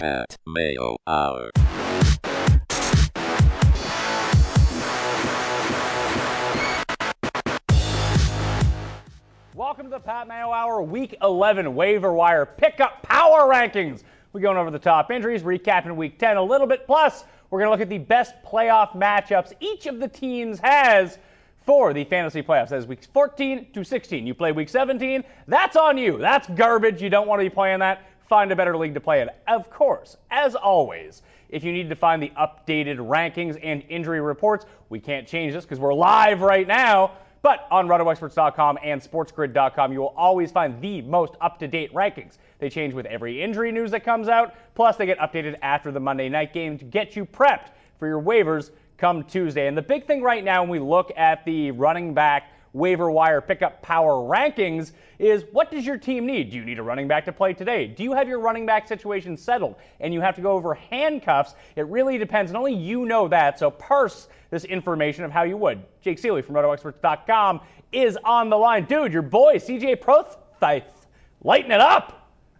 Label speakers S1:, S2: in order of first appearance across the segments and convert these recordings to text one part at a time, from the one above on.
S1: Pat Mayo Hour.
S2: Welcome to the Pat Mayo Hour, Week 11 waiver wire pickup power rankings. We're going over the top injuries, recapping Week 10 a little bit. Plus, we're going to look at the best playoff matchups each of the teams has for the fantasy playoffs. As weeks 14 to 16. You play Week 17, that's on you. That's garbage. You don't want to be playing that. Find a better league to play in. Of course, as always, if you need to find the updated rankings and injury reports, we can't change this because we're live right now. But on RotoExperts.com and SportsGrid.com, you will always find the most up-to-date rankings. They change with every injury news that comes out, plus they get updated after the Monday night game to get you prepped for your waivers come Tuesday. And the big thing right now when we look at the running back waiver wire pickup power rankings is, what does your team need? Do you need a running back to play today? Do you have your running back situation settled and you have to go over handcuffs? It really depends, and only you know that, so parse this information of how you would. Jake Seeley from RotoExperts.com is on the line. Dude, your boy, CJ Prothith, lighten it up.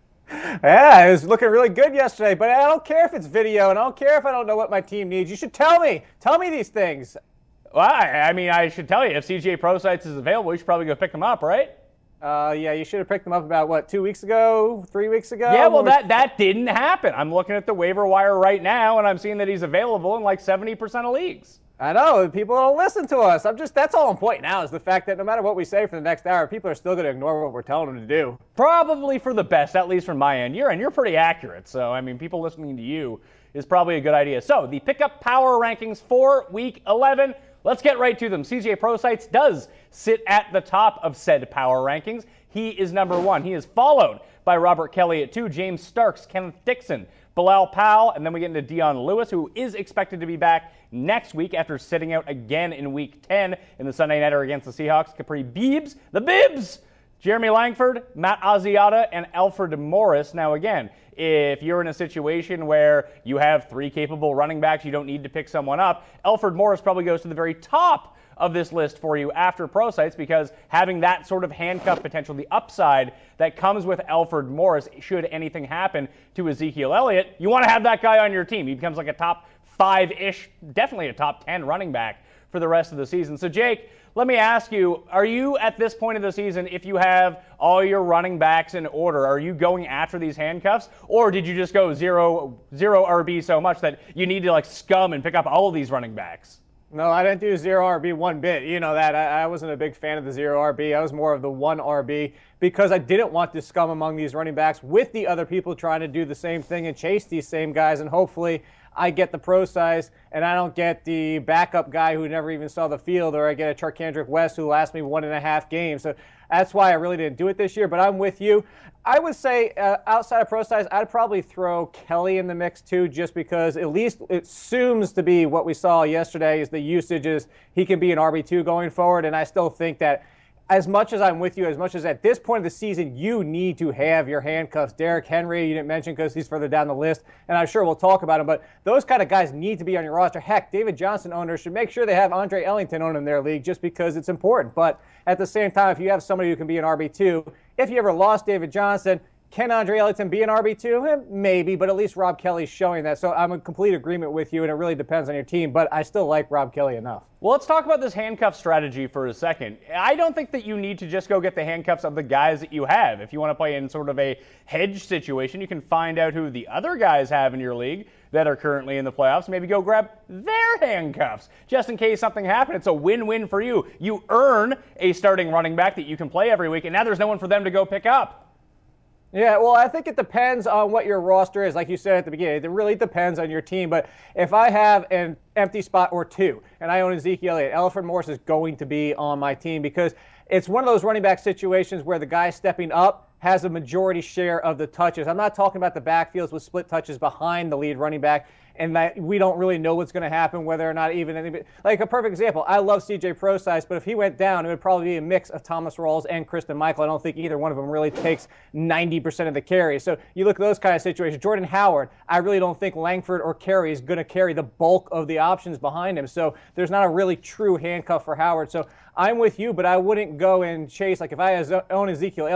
S3: Yeah, it was looking really good yesterday, but I don't care if it's video, and I don't care if I don't know what my team needs. You should tell me. Tell me these things.
S2: Well, I mean, I should tell you, if CJ ProSites is available, you should probably go pick them up, right?
S3: Yeah, you should have picked them up about, 2 weeks ago, 3 weeks ago?
S2: Yeah, well, that didn't happen. I'm looking at the waiver wire right now, and I'm seeing that he's available in like 70% of leagues.
S3: I know, people don't listen to us. That's all I'm pointing out, is the fact that no matter what we say for the next hour, people are still going to ignore what we're telling them to do.
S2: Probably for the best, at least from my end. You're pretty accurate, so, I mean, people listening to you is probably a good idea. So, the pickup power rankings for Week 11. Let's get right to them. CJ ProSites does sit at the top of said power rankings. He is number one. He is followed by Robert Kelly at 2, James Starks, Kenneth Dixon, Bilal Powell, and then we get into Dion Lewis, who is expected to be back next week after sitting out again in Week 10 in the Sunday Nighter against the Seahawks. Capri Biebs, the Bibs, Jeremy Langford, Matt Asiata, and Alfred Morris. Now again, if you're in a situation where you have 3 capable running backs, you don't need to pick someone up, Alfred Morris probably goes to the very top of this list for you after ProSites, because having that sort of handcuff potential, the upside that comes with Alfred Morris, should anything happen to Ezekiel Elliott, you want to have that guy on your team. He becomes like a top 5-ish, definitely a top 10 running back for the rest of the season. So Jake, let me ask you, are you at this point of the season, if you have all your running backs in order, are you going after these handcuffs? Or did you just go zero RB so much that you need to like scum and pick up all of these running backs?
S3: No, I didn't do 0 RB one bit. You know that. I wasn't a big fan of the 0 RB. I was more of the 1 RB because I didn't want to scum among these running backs with the other people trying to do the same thing and chase these same guys, and hopefully I get the pro size and I don't get the backup guy who never even saw the field, or I get a Charkandrick West who lasts me 1.5 games. So that's why I really didn't do it this year, but I'm with you. I would say outside of pro size, I'd probably throw Kelly in the mix too, just because at least it assumes to be what we saw yesterday is the usage is he can be an RB2 going forward, and I still think that as much as I'm with you, as much as at this point of the season, you need to have your handcuffs. Derrick Henry, you didn't mention because he's further down the list, and I'm sure we'll talk about him, but those kind of guys need to be on your roster. Heck, David Johnson owners should make sure they have Andre Ellington on in their league just because it's important. But at the same time, if you have somebody who can be an RB2, if you ever lost David Johnson, can Andre Ellington be an RB2? Maybe, but at least Rob Kelly's showing that. So I'm in complete agreement with you, and it really depends on your team, but I still like Rob Kelly enough.
S2: Well, let's talk about this handcuff strategy for a second. I don't think that you need to just go get the handcuffs of the guys that you have. If you want to play in sort of a hedge situation, you can find out who the other guys have in your league that are currently in the playoffs. Maybe go grab their handcuffs just in case something happened. It's a win-win for you. You earn a starting running back that you can play every week, and now there's no one for them to go pick up.
S3: Yeah, well, I think it depends on what your roster is. Like you said at the beginning, it really depends on your team. But if I have an empty spot or 2 and I own Ezekiel Elliott, Alfred Morris is going to be on my team because it's one of those running back situations where the guy stepping up has a majority share of the touches. I'm not talking about the backfields with split touches behind the lead running back, and that we don't really know what's going to happen, whether or not even anybody. Like a perfect example, I love CJ ProSize, but if he went down, it would probably be a mix of Thomas Rawls and Christian Michael. I don't think either one of them really takes 90% of the carries. So you look at those kind of situations. Jordan Howard, I really don't think Langford or Carey is going to carry the bulk of the options behind him. So there's not a really true handcuff for Howard. So I'm with you, but I wouldn't go and chase. Like if I own Ezekiel Elliott,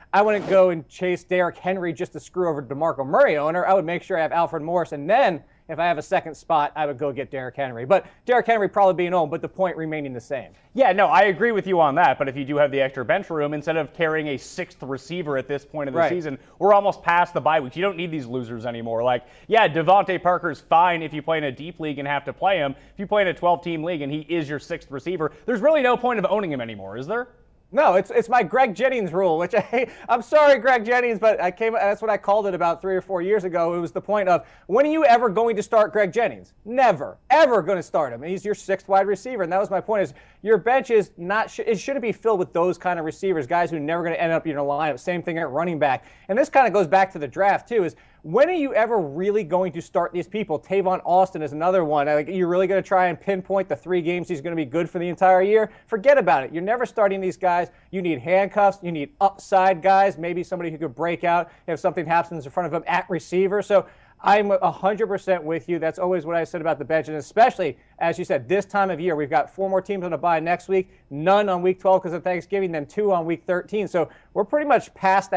S3: I wouldn't go and chase Derrick Henry just to screw over DeMarco Murray owner. I would make sure I have Alfred Morris, and then if I have a second spot, I would go get Derrick Henry. But Derrick Henry probably being owned, but the point remaining the same.
S2: Yeah, no, I agree with you on that. But if you do have the extra bench room, instead of carrying a sixth receiver at this point of the season, we're almost past the bye weeks. You don't need these losers anymore. Like, yeah, Devontae Parker's fine if you play in a deep league and have to play him. If you play in a 12-team league and he is your sixth receiver, there's really no point of owning him anymore, is there?
S3: No, it's my Greg Jennings rule, which I'm sorry, Greg Jennings, but that's what I called it about 3 or 4 years ago. It was the point of, when are you ever going to start Greg Jennings? Never, ever going to start him. And he's your sixth wide receiver. And that was my point, is your bench is not, it shouldn't be filled with those kind of receivers, guys who are never going to end up in your lineup. Same thing at running back. And this kind of goes back to the draft too, is when are you ever really going to start these people? Tavon Austin is another one. Like, you're really going to try and pinpoint the 3 games he's going to be good for the entire year? Forget about it. You're never starting these guys. You need handcuffs. You need upside guys, maybe somebody who could break out if something happens in front of him at receiver. So I'm 100% with you. That's always what I said about the bench, and especially, as you said, this time of year, we've got 4 more teams on a bye next week, none on week 12 because of Thanksgiving, then 2 on week 13. So we're pretty much past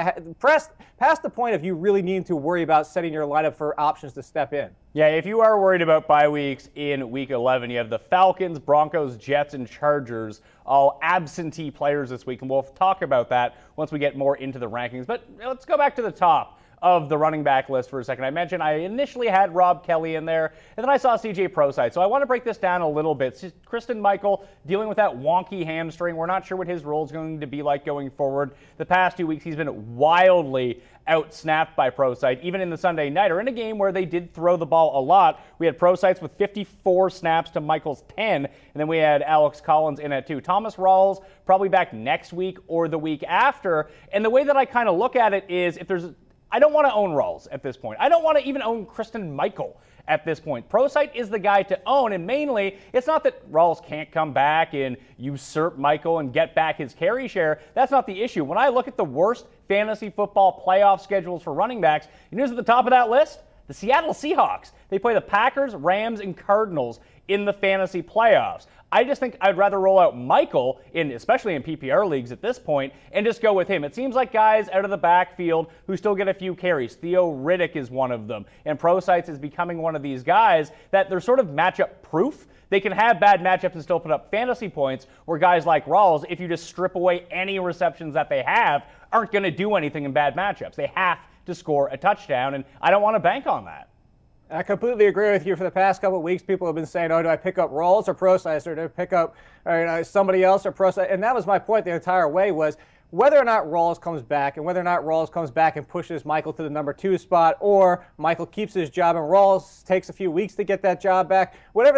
S3: the point of you really needing to worry about setting your lineup for options to step in.
S2: Yeah, if you are worried about bye weeks in week 11, you have the Falcons, Broncos, Jets, and Chargers, all absentee players this week, and we'll talk about that once we get more into the rankings. But let's go back to the top of the running back list for a second. I mentioned I initially had Rob Kelly in there, and then I saw CJ Prosite. So I want to break this down a little bit. Christine Michael dealing with that wonky hamstring. We're not sure what his role is going to be like going forward. The past 2 weeks, he's been wildly out-snapped by Prosite, even in the Sunday nighter, in a game where they did throw the ball a lot. We had Prosite with 54 snaps to Michael's 10, and then we had Alex Collins in at 2. Thomas Rawls probably back next week or the week after. And the way that I kind of look at it is, I don't want to own Rawls at this point. I don't want to even own Christine Michael at this point. Prosite is the guy to own, and mainly, it's not that Rawls can't come back and usurp Michael and get back his carry share. That's not the issue. When I look at the worst fantasy football playoff schedules for running backs, you know who's at the top of that list? The Seattle Seahawks. They play the Packers, Rams, and Cardinals in the fantasy playoffs. I just think I'd rather roll out Michael, especially in PPR leagues at this point, and just go with him. It seems like guys out of the backfield who still get a few carries. Theo Riddick is one of them, and Prosite is becoming one of these guys that they're sort of matchup proof. They can have bad matchups and still put up fantasy points, where guys like Rawls, if you just strip away any receptions that they have, aren't going to do anything in bad matchups. They have to score a touchdown, and I don't want to bank on that.
S3: I completely agree with you. For the past couple of weeks, people have been saying, oh, do I pick up Rawls or Prosite, or do I pick up somebody else or Prosite? And that was my point the entire way, was whether or not Rawls comes back, and whether or not Rawls comes back and pushes Michael to the number 2 spot, or Michael keeps his job and Rawls takes a few weeks to get that job back. Whatever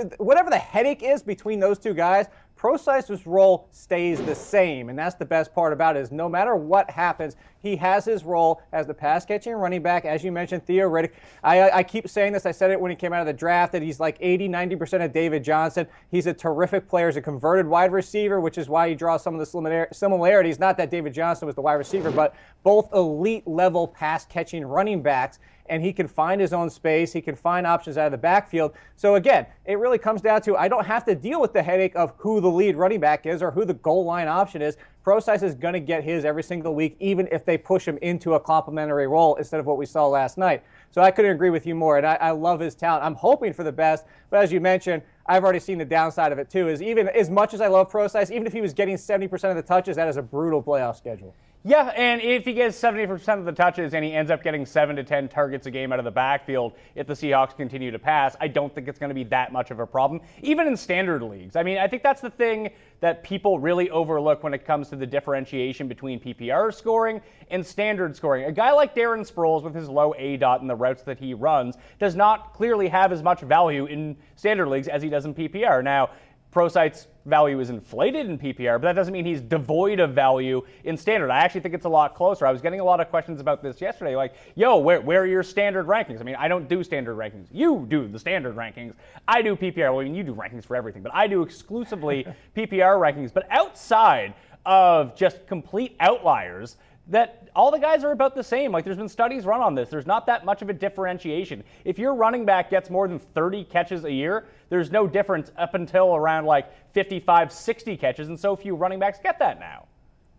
S3: the headache is between those two guys, Prosite's role stays the same, and that's the best part about it, is no matter what happens, he has his role as the pass-catching running back. As you mentioned, Theo Riddick. I keep saying this. I said it when he came out of the draft, that he's like 80-90% of David Johnson. He's a terrific player. He's a converted wide receiver, which is why you draw some of the similarities. Not that David Johnson was the wide receiver, but both elite-level pass-catching running backs. And he can find his own space. He can find options out of the backfield. So again, it really comes down to, I don't have to deal with the headache of who the lead running back is or who the goal line option is. Prosite is going to get his every single week, even if they push him into a complementary role instead of what we saw last night. So I couldn't agree with you more, and I love his talent. I'm hoping for the best, but as you mentioned, I've already seen the downside of it too, is even as much as I love Prosite, even if he was getting 70% of the touches, that is a brutal playoff schedule.
S2: Yeah, and if he gets 70% of the touches and he ends up getting 7 to 10 targets a game out of the backfield, if the Seahawks continue to pass, I don't think it's going to be that much of a problem, even in standard leagues. I mean, I think that's the thing that people really overlook when it comes to the differentiation between PPR scoring and standard scoring. A guy like Darren Sproles, with his low ADOT and the routes that he runs, does not clearly have as much value in standard leagues as he does in PPR. Now, Prosite's value is inflated in PPR, but that doesn't mean he's devoid of value in standard. I actually think it's a lot closer. I was getting a lot of questions about this yesterday, like, yo, where are your standard rankings? I mean, I don't do standard rankings. You do the standard rankings. I do PPR. Well, I mean, you do rankings for everything, but I do exclusively PPR rankings. But outside of just complete outliers, that all the guys are about the same. Like, there's been studies run on this. There's not that much of a differentiation. If your running back gets more than 30 catches a year, there's no difference up until around like 55, 60 catches, and so few running backs get that now.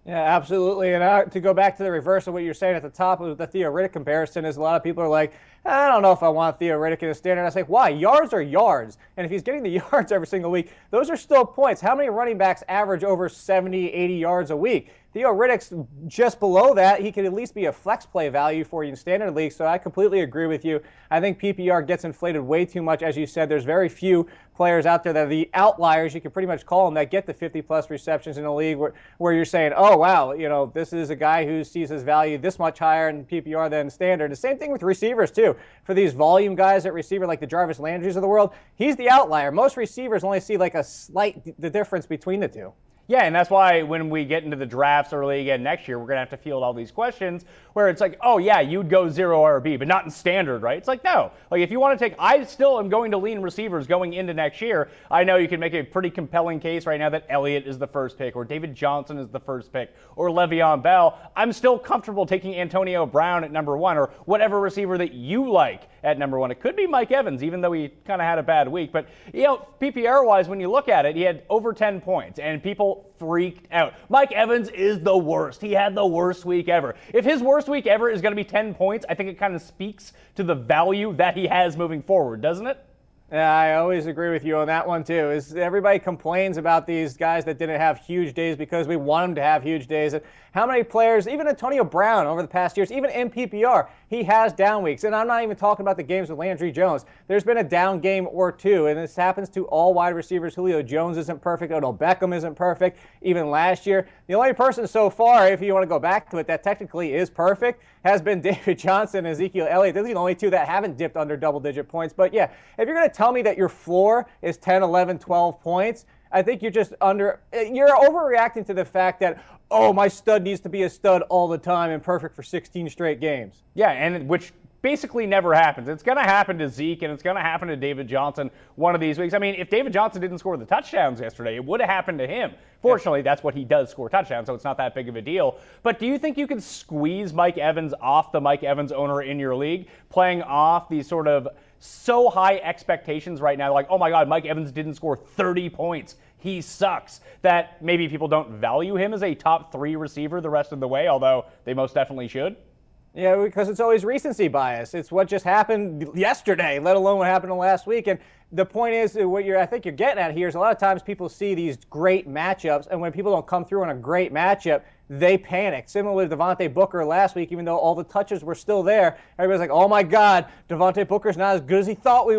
S3: Yeah, absolutely. And to go back to the reverse of what you're saying at the top of the Theo Riddick comparison is a lot of people are like, I don't know if I want Theo Riddick in a standard. I say, why? Yards are yards. And if he's getting the yards every single week, those are still points. How many running backs average over 70, 80 yards a week? Theo Riddick's just below that. He could at least be a flex play value for you in standard league. So I completely agree with you. I think PPR gets inflated way too much. As you said, there's very few players out there that are the outliers, you can pretty much call them, that get the 50-plus receptions in the league where you're saying, oh, wow, this is a guy who sees his value this much higher in PPR than standard. The same thing with receivers, too. For these volume guys at receiver, like the Jarvis Landrys of the world, he's the outlier. Most receivers only see like a slight the difference between the two.
S2: Yeah, and that's why when we get into the drafts early again next year, we're going to have to field all these questions where it's like, oh, yeah, you'd go 0 RB, but not in standard, right? It's like, no. Like, if you want to take, I still am going to lean receivers going into next year. I know you can make a pretty compelling case right now that Elliott is the first pick, or David Johnson is the first pick, or Le'Veon Bell. I'm still comfortable taking Antonio Brown at number 1, or whatever receiver that you like at number 1. It could be Mike Evans, even though he kind of had a bad week. But, PPR-wise, when you look at it, he had over 10 points, and people freaked out. Mike Evans is the worst. He had the worst week ever. If his worst week ever is going to be 10 points, I think it kind of speaks to the value that he has moving forward, doesn't it?
S3: Yeah, I always agree with you on that one, too. Is everybody complains about these guys that didn't have huge days because we want them to have huge days. How many players, even Antonio Brown over the past years, even in PPR, he has down weeks. And I'm not even talking about the games with Landry Jones. There's been a down game or two, and this happens to all wide receivers. Julio Jones isn't perfect. Odell Beckham isn't perfect. Even last year, the only person so far, if you want to go back to it, that technically is perfect has been David Johnson and Ezekiel Elliott. Those are the only two that haven't dipped under double-digit points. But, yeah, if you're going to tell me that your floor is 10, 11, 12 points, I think you're overreacting to the fact that, oh, my stud needs to be a stud all the time and perfect for 16 straight games.
S2: Yeah, and which basically never happens. It's going to happen to Zeke, and it's going to happen to David Johnson one of these weeks. I mean, if David Johnson didn't score the touchdowns yesterday, it would have happened to him. Fortunately, that's what he does, score touchdowns, so it's not that big of a deal. But do you think you can squeeze Mike Evans off the Mike Evans owner in your league, playing off these sort of so high expectations right now, like, oh my God, Mike Evans didn't score 30 points. He sucks, that maybe people don't value him as a top 3 receiver the rest of the way, although they most definitely should?
S3: Yeah, because it's always recency bias. It's what just happened yesterday, let alone what happened last week. And the point is, what I think you're getting at here is a lot of times people see these great matchups, and when people don't come through on a great matchup, they panic. Similar to Devontae Booker last week, even though all the touches were still there, everybody's like, oh my God, Devontae Booker's not as good as he thought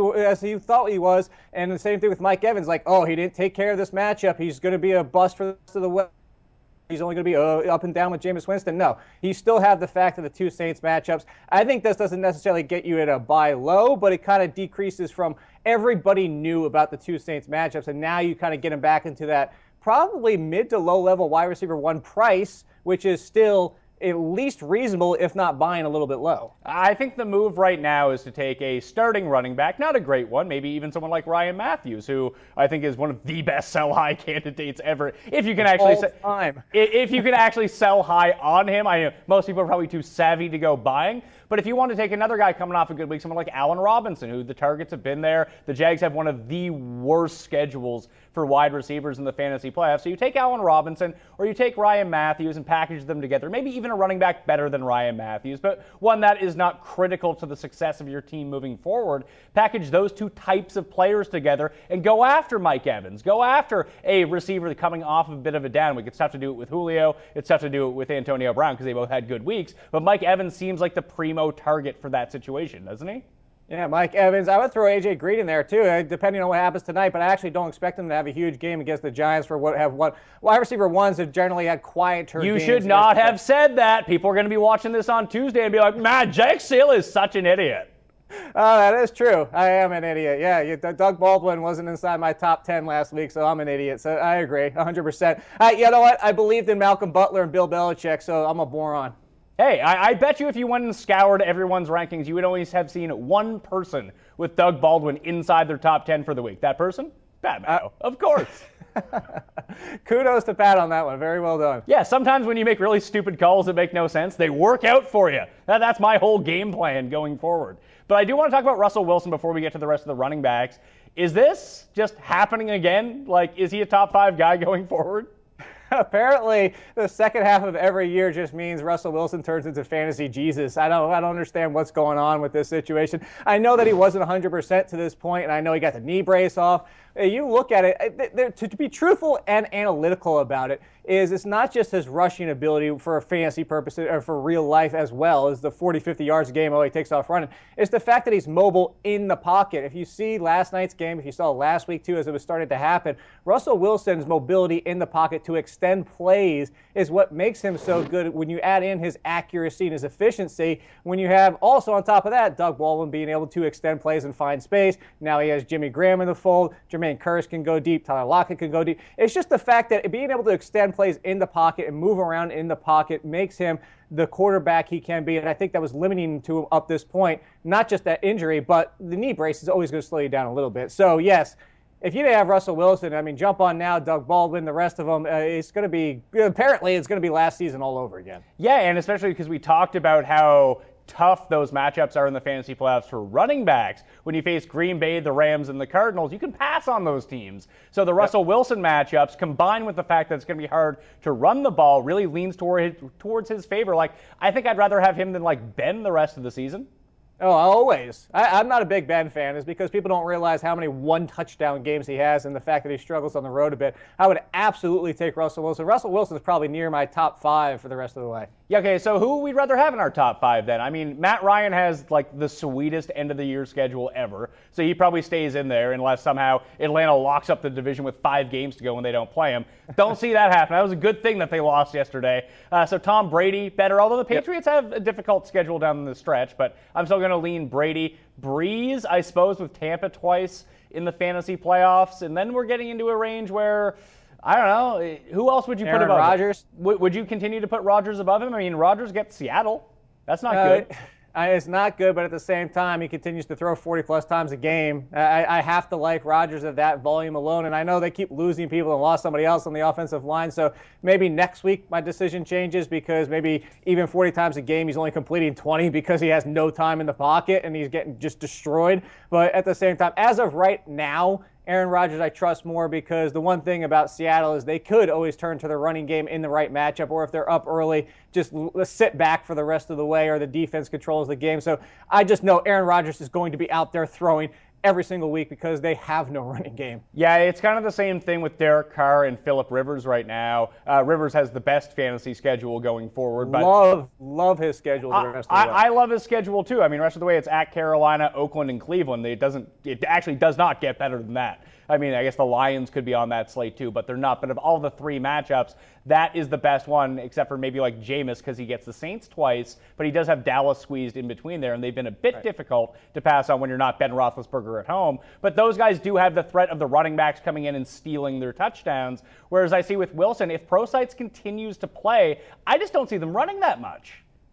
S3: he was. And the same thing with Mike Evans, like, oh, he didn't take care of this matchup. He's going to be a bust for the rest of the way. He's only going to be up and down with Jameis Winston. No, you still have the fact of the two Saints matchups. I think this doesn't necessarily get you at a buy low, but it kind of decreases from everybody knew about the two Saints matchups, and now you kind of get them back into that probably mid to low level wide receiver 1 price, which is still at least reasonable, if not buying a little bit low.
S2: I think the move right now is to take a starting running back, not a great one, maybe even someone like Ryan Matthews, who I think is one of the best sell high candidates ever. If you can actually sell high on him, I know most people are probably too savvy to go buying. But if you want to take another guy coming off a good week, someone like Allen Robinson, who the targets have been there, the Jags have one of the worst schedules for wide receivers in the fantasy playoffs. So you take Allen Robinson or you take Ryan Matthews and package them together. Maybe even a running back better than Ryan Matthews, but one that is not critical to the success of your team moving forward. Package those two types of players together and go after Mike Evans. Go after a receiver coming off of a bit of a down week. It's tough to do it with Julio. It's tough to do it with Antonio Brown because they both had good weeks. But Mike Evans seems like the primo target for that situation, doesn't he?
S3: Yeah, Mike Evans. I would throw A.J. Green in there, too, depending on what happens tonight. But I actually don't expect him to have a huge game against the Giants for wide receiver 1s have generally had quieter games.
S2: You should not have said that. People are going to be watching this on Tuesday and be like, man, Jake Seal is such an idiot.
S3: Oh, that is true. I am an idiot. Yeah, Doug Baldwin wasn't inside my top 10 last week, so I'm an idiot. So I agree, 100%. You know what? I believed in Malcolm Butler and Bill Belichick, so I'm a moron.
S2: Hey, I bet you if you went and scoured everyone's rankings, you would always have seen one person with Doug Baldwin inside their top 10 for the week. That person? Pat Mayo, of course.
S3: Kudos to Pat on that one. Very well done.
S2: Yeah, sometimes when you make really stupid calls that make no sense, they work out for you. That's my whole game plan going forward. But I do want to talk about Russell Wilson before we get to the rest of the running backs. Is this just happening again? Like, is he a top 5 guy going forward?
S3: Apparently, the second half of every year just means Russell Wilson turns into fantasy Jesus. I don't understand what's going on with this situation. I know that he wasn't 100% to this point, and I know he got the knee brace off. You look at it, to be truthful and analytical about it, it's not just his rushing ability for a fantasy purposes or for real life as well as the 40, 50 yards a game, he takes off running. It's the fact that he's mobile in the pocket. If you see last night's game, if you saw last week too, as it was starting to happen, Russell Wilson's mobility in the pocket to extend plays is what makes him so good when you add in his accuracy and his efficiency. When you have also on top of that, Doug Baldwin being able to extend plays and find space. Now he has Jimmy Graham in the fold. Jermaine Kearse can go deep. Tyler Lockett can go deep. It's just the fact that being able to extend plays in the pocket and move around in the pocket makes him the quarterback he can be, and I think that was limiting to him up this point. Not just that injury, but the knee brace is always going to slow you down a little bit. So, yes, if you didn't have Russell Wilson, I mean, jump on now, Doug Baldwin, the rest of them, it's going to be, apparently it's going to be last season all over again.
S2: Yeah, and especially because we talked about how tough those matchups are in the fantasy playoffs for running backs. When you face Green Bay, the Rams, and the Cardinals, you can pass on those teams. So the Russell Wilson matchups, combined with the fact that it's going to be hard to run the ball, really leans towards his favor. Like, I think I'd rather have him than, like, Ben the rest of the season.
S3: Oh, always. I'm not a big Ben fan. It's because people don't realize how many one-touchdown games he has and the fact that he struggles on the road a bit. I would absolutely take Russell Wilson. Russell Wilson is probably near my top 5 for the rest of the way.
S2: Yeah, okay, so who we'd rather have in our top 5 then? I mean, Matt Ryan has, like, the sweetest end-of-the-year schedule ever, so he probably stays in there unless somehow Atlanta locks up the division with 5 games to go when they don't play him. Don't see that happen. That was a good thing that they lost yesterday. So Tom Brady, better, although the Patriots have a difficult schedule down the stretch, but I'm still going to lean Brady. Breeze, I suppose, with Tampa twice in the fantasy playoffs, and then we're getting into a range where, I don't know, who else would you put above
S3: Rodgers?
S2: Would you continue to put Rodgers above him? I mean, Rodgers gets Seattle. That's not good.
S3: It's not good, but at the same time, he continues to throw 40-plus times a game. I have to like Rodgers at that volume alone, and I know they keep losing people and lost somebody else on the offensive line, so maybe next week my decision changes because maybe even 40 times a game he's only completing 20 because he has no time in the pocket and he's getting just destroyed. But at the same time, as of right now, Aaron Rodgers I trust more because the one thing about Seattle is they could always turn to the running game in the right matchup, or if they're up early, just sit back for the rest of the way, or the defense controls the game. So I just know Aaron Rodgers is going to be out there throwing every single week because they have no running game.
S2: Yeah, it's kind of the same thing with Derek Carr and Phillip Rivers right now. Rivers has the best fantasy schedule going forward. But
S3: love his schedule the rest of the way.
S2: I love his schedule too. I mean, rest of the way it's at Carolina, Oakland, and Cleveland. It actually does not get better than that. I mean, I guess the Lions could be on that slate too, but they're not. But of all the 3 matchups, that is the best one, except for maybe like Jameis because he gets the Saints twice, but he does have Dallas squeezed in between there, and they've been a bit difficult to pass on when you're not Ben Roethlisberger at home. But those guys do have the threat of the running backs coming in and stealing their touchdowns, whereas I see with Wilson, if ProSites continues to play, I just don't see them running that much.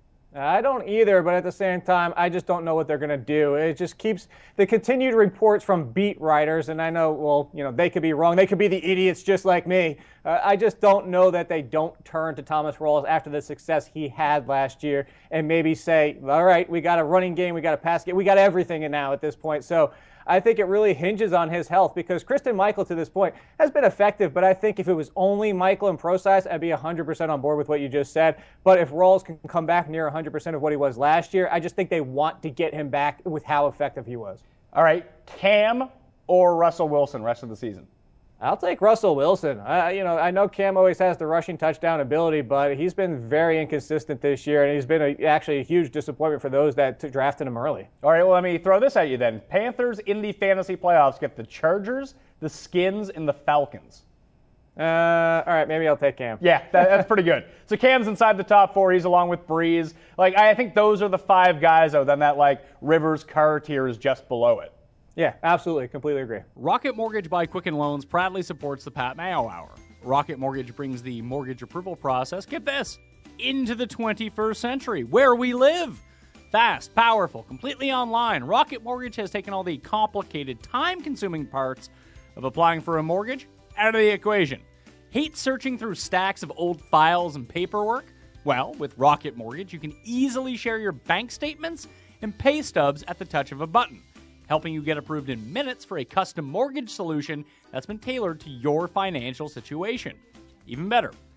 S3: I don't either, but at the same time, I just don't know what they're going to do. It just keeps the continued reports from beat writers, and I know, well, you know, they could be wrong. They could be the idiots just like me. I just don't know that they don't turn to Thomas Rawls after the success he had last year and maybe say, all right, we got a running game, we got a pass game, we got everything now at this point. So I think it really hinges on his health because Christine Michael to this point has been effective, but I think if it was only Michael and ProSize, I'd be 100% on board with what you just said. But if Rawls can come back near 100% of what he was last year, I just think they want to get him back with how effective he was.
S2: All right, Cam or Russell Wilson rest of the season?
S3: I'll take Russell Wilson. I know Cam always has the rushing touchdown ability, but he's been very inconsistent this year, and he's been actually a huge disappointment for those that drafted him early.
S2: All right, well, let me throw this at you then. Panthers in the fantasy playoffs get the Chargers, the Skins, and the Falcons.
S3: All right, maybe I'll take Cam.
S2: Yeah, that's pretty good. So Cam's inside the top 4. He's along with Breeze. Like, I think those are the 5 guys, though. Then that, like, Rivers Carr tier is just below it.
S3: Yeah, absolutely. Completely agree.
S4: Rocket Mortgage by Quicken Loans proudly supports the Pat Mayo Hour. Rocket Mortgage brings the mortgage approval process, get this, into the 21st century, where we live. Fast, powerful, completely online, Rocket Mortgage has taken all the complicated, time-consuming parts of applying for a mortgage out of the equation. Hate searching through stacks of old files and paperwork? Well, with Rocket Mortgage, you can easily share your bank statements and pay stubs at the touch of a button, helping you get approved in minutes for a custom mortgage solution that's been tailored to your financial situation. Even better,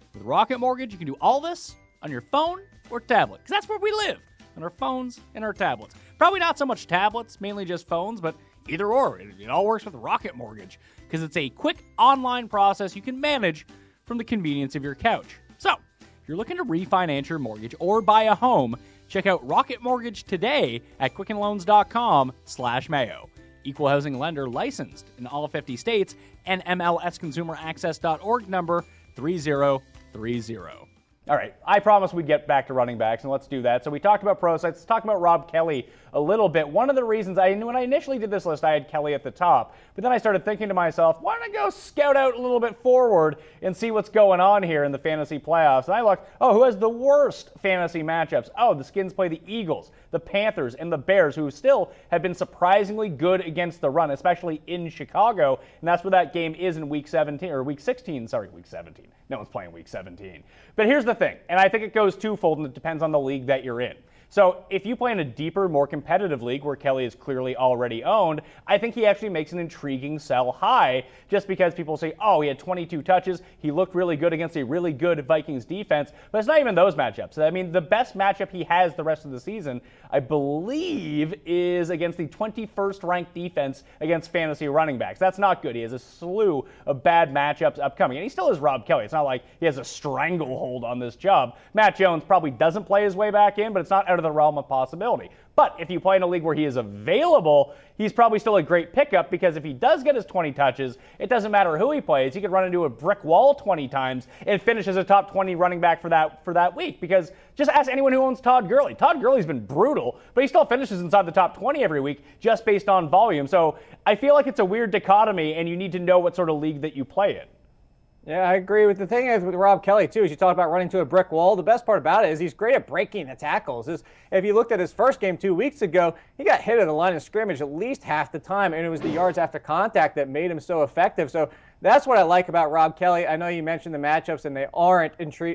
S4: With Rocket Mortgage, you can do all this on your phone or tablet, because that's where we live, on our phones and our tablets. Probably not so much tablets, mainly just phones, but either or. It all works with Rocket Mortgage, because it's a quick online process you can manage from the convenience of your couch. So, if you're looking to refinance your mortgage or buy a home, check out Rocket Mortgage today at quickenloans.com/mayo. Equal housing lender licensed in all 50 states and MLSconsumeraccess.org number 3030.
S2: All right, I promised we'd get back to running backs, and let's do that. So we talked about pro sites. Let's talk about Rob Kelly a little bit. One of the reasons when I initially did this list, I had Kelly at the top, but then I started thinking to myself, why don't I go scout out a little bit forward and see what's going on here in the fantasy playoffs? And I looked, who has the worst fantasy matchups? The Skins play the Eagles, the Panthers, and the Bears, who still have been surprisingly good against the run, especially in Chicago, and that's where that game is in week 17. No one's playing week 17. But here's the thing, and I think it goes twofold, and it depends on the league that you're in. So if you play in a deeper, more competitive league where Kelly is clearly already owned, I think he actually makes an intriguing sell high just because people say, he had 22 touches, he looked really good against a really good Vikings defense, but it's not even those matchups. I mean, the best matchup he has the rest of the season, I believe, is against the 21st ranked defense against fantasy running backs. That's not good. He has a slew of bad matchups upcoming, and he still is Rob Kelly. It's not like he has a stranglehold on this job. Matt Jones probably doesn't play his way back in, but it's not out of the realm of possibility. But if you play in a league where he is available, he's probably still a great pickup, because if he does get his 20 touches, it doesn't matter who he plays. He could run into a brick wall 20 times and finish as a top 20 running back for that week. Because just ask anyone who owns Todd Gurley. Todd Gurley's been brutal, but he still finishes inside the top 20 every week just based on volume. So I feel like it's a weird dichotomy, and you need to know what sort of league that you play in.
S3: Yeah, I agree. The thing is with Rob Kelly, too, is you talk about running to a brick wall. The best part about it is he's great at breaking the tackles. If you looked at his first game 2 weeks ago, he got hit at the line of scrimmage at least half the time, and it was the yards after contact that made him so effective. So that's what I like about Rob Kelly. I know you mentioned the matchups, and they aren't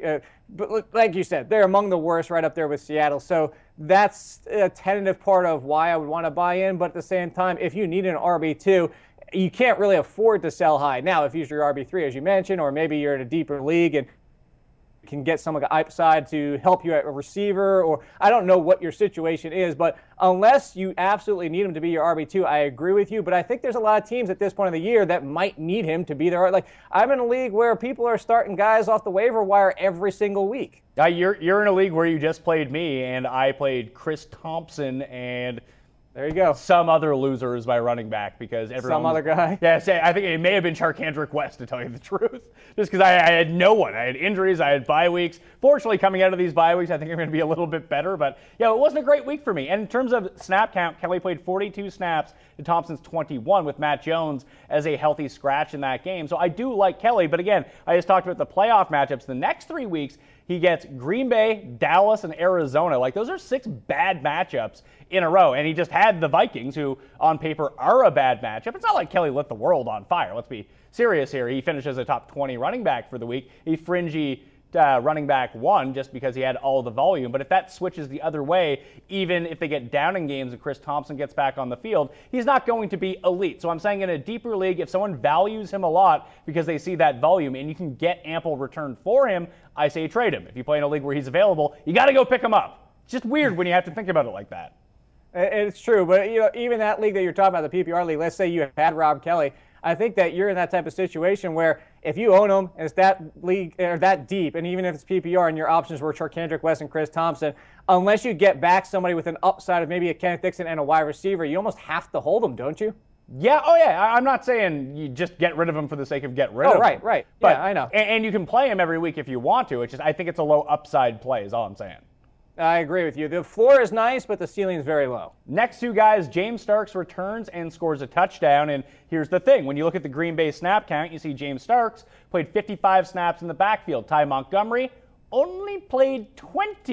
S3: but like you said, they're among the worst, right up there with Seattle. So that's a tentative part of why I would want to buy in. But at the same time, if you need an RB2, you can't really afford to sell high. Now, if you're your RB3, as you mentioned, or maybe you're in a deeper league and can get some of the upside to help you at a receiver, or I don't know what your situation is, but unless you absolutely need him to be your RB2, I agree with you. But I think there's a lot of teams at this point of the year that might need him to be there. Like, I'm in a league where people are starting guys off the waiver wire every single week.
S2: You're in a league where you just played me, and I played Chris Thompson and
S3: there you go.
S2: Some other loser is my running back, because everyone.
S3: Some other guy?
S2: Yeah, I think it may have been Charkandrick West, to tell you the truth. Just because I had no one. I had injuries, I had bye weeks. Fortunately, coming out of these bye weeks, I think I'm going to be a little bit better. But, it wasn't a great week for me. And in terms of snap count, Kelly played 42 snaps to Thompson's 21, with Matt Jones as a healthy scratch in that game. So I do like Kelly. But again, I just talked about the playoff matchups. The next 3 weeks, he gets Green Bay, Dallas, and Arizona. Like, those are 6 bad matchups in a row. And he just had the Vikings, who on paper are a bad matchup. It's not like Kelly lit the world on fire. Let's be serious here. He finished as a top 20 running back for the week. He fringy running back 1 just because he had all the volume. But if that switches the other way, even if they get down in games and Chris Thompson gets back on the field, he's not going to be elite. So I'm saying in a deeper league, if someone values him a lot because they see that volume and you can get ample return for him, I say trade him. If you play in a league where he's available, you got to go pick him up. It's just weird when you have to think about it like that.
S3: It's true, but even that league that you're talking about, the PPR league, let's say you had Rob Kelly, I think that you're in that type of situation where if you own him and it's that league or that deep, and even if it's PPR and your options were Charkandrick West and Chris Thompson, unless you get back somebody with an upside of maybe a Kenneth Dixon and a wide receiver, you almost have to hold them, don't you?
S2: Yeah, I'm not saying you just get rid of him for the sake of get rid of him.
S3: Right.
S2: But,
S3: yeah, I know.
S2: And you can play him every week if you want to. It's just, I think it's a low upside play is all I'm saying.
S3: I agree with you. The floor is nice, but the ceiling is very low.
S2: Next 2 guys, James Starks returns and scores a touchdown. And here's the thing. When you look at the Green Bay snap count, you see James Starks played 55 snaps in the backfield. Ty Montgomery only played 20.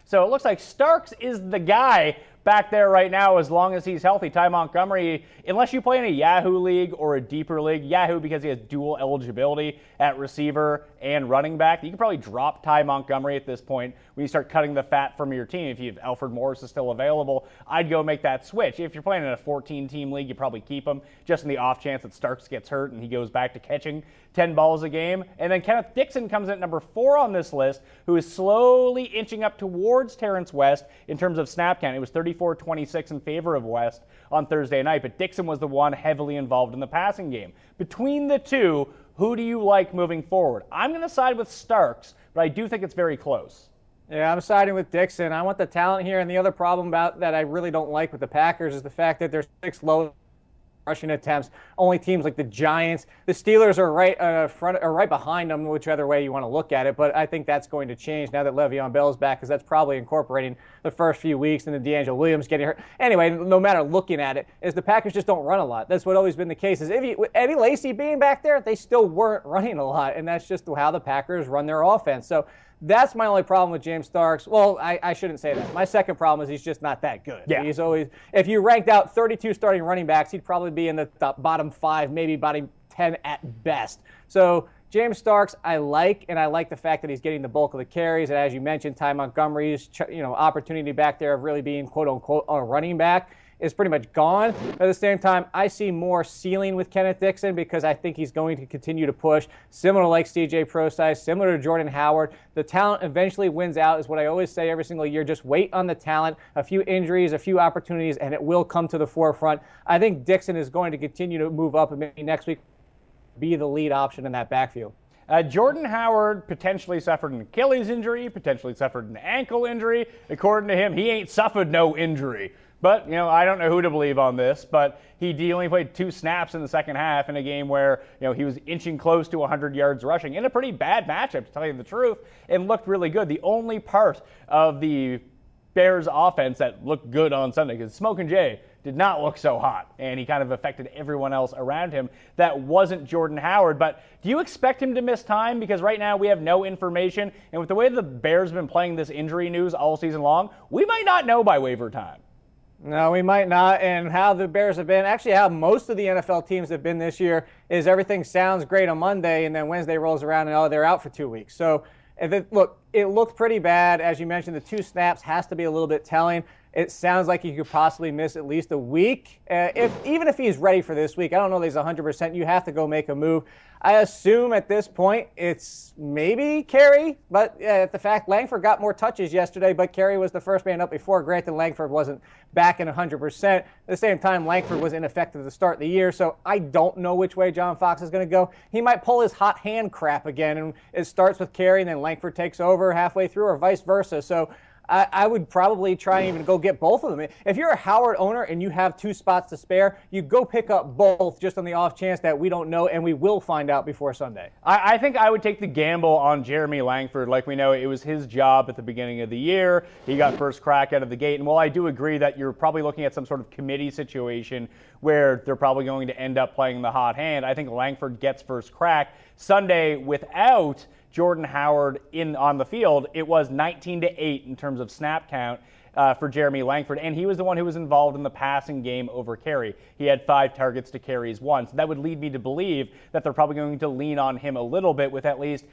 S2: So it looks like Starks is the guy back there right now as long as he's healthy. Ty Montgomery, unless you play in a Yahoo league or a deeper league, Yahoo because he has dual eligibility at receiver and running back, you can probably drop Ty Montgomery at this point when you start cutting the fat from your team. If Alfred Morris is still available, I'd go make that switch. If you're playing in a 14-team league, you probably keep him just in the off chance that Starks gets hurt and he goes back to catching 10 balls a game. And then Kenneth Dixon comes in at number 4 on this list, who is slowly inching up towards Terrence West in terms of snap count. It was 34-26 in favor of West on Thursday night, but Dixon was the one heavily involved in the passing game. Between the two, who do you like moving forward? I'm going to side with Starks, but I do think it's very close.
S3: Yeah, I'm siding with Dixon. I want the talent here, and the other problem about that I really don't like with the Packers is the fact that there's 6 low rushing attempts. Only teams like the Giants, the Steelers are right front or right behind them, whichever way you want to look at it. But I think that's going to change now that Le'Veon Bell is back, because that's probably incorporating the first few weeks and then D'Angelo Williams getting hurt. Anyway, no matter looking at it, is the Packers just don't run a lot. That's what always been the case. Is with Eddie Lacy being back there, they still weren't running a lot, and that's just how the Packers run their offense. So that's my only problem with James Starks. Well, I shouldn't say that. My second problem is he's just not that good.
S2: Yeah.
S3: He's always, if you ranked out 32 starting running backs, he'd probably be in the bottom 5, maybe bottom 10 at best. So James Starks, I like the fact that he's getting the bulk of the carries. And as you mentioned, Ty Montgomery's opportunity back there of really being quote unquote a running back is pretty much gone. But at the same time, I see more ceiling with Kenneth Dixon because I think he's going to continue to push, similar to like CJ Prosise, similar to Jordan Howard. The talent eventually wins out is what I always say every single year. Just wait on the talent, a few injuries, a few opportunities, and it will come to the forefront. I think Dixon is going to continue to move up and maybe next week be the lead option in that backfield.
S2: Jordan Howard potentially suffered an Achilles injury, potentially suffered an ankle injury. According to him, he ain't suffered no injury. But, I don't know who to believe on this, but he only played 2 snaps in the second half in a game where, he was inching close to 100 yards rushing in a pretty bad matchup, to tell you the truth, and looked really good. The only part of the Bears offense that looked good on Sunday, because Smokin' Jay did not look so hot, and he kind of affected everyone else around him. That wasn't Jordan Howard, but do you expect him to miss time? Because right now we have no information, and with the way the Bears have been playing this injury news all season long, we might not know by waiver time.
S3: No, we might not. And how the Bears have been, actually how most of the NFL teams have been this year, is everything sounds great on Monday, and then Wednesday rolls around and they're out for 2 weeks. So it looked pretty bad. As you mentioned, the 2 snaps has to be a little bit telling. It sounds like he could possibly miss at least a week. Even if he's ready for this week, I don't know that he's 100%. You have to go make a move. I assume at this point it's maybe Carey, but the fact Langford got more touches yesterday, but Carey was the first man up before. Granted, Langford wasn't back in 100%. At the same time, Langford was ineffective to start the year, so I don't know which way John Fox is going to go. He might pull his hot hand crap again, and it starts with Carey, and then Langford takes over halfway through, or vice versa. So I would probably try and even go get both of them. If you're a Howard owner and you have 2 spots to spare, you go pick up both just on the off chance that we don't know, and we will find out before Sunday.
S2: I think I would take the gamble on Jeremy Langford. Like we know, it was his job at the beginning of the year. He got first crack out of the gate. And while I do agree that you're probably looking at some sort of committee situation where they're probably going to end up playing the hot hand, I think Langford gets first crack. Sunday, without Jordan Howard on the field, it was 19-8 in terms of snap count for Jeremy Langford, and he was the one who was involved in the passing game over Carey. He had 5 targets to Carey's 1. So that would lead me to believe that they're probably going to lean on him a little bit with at least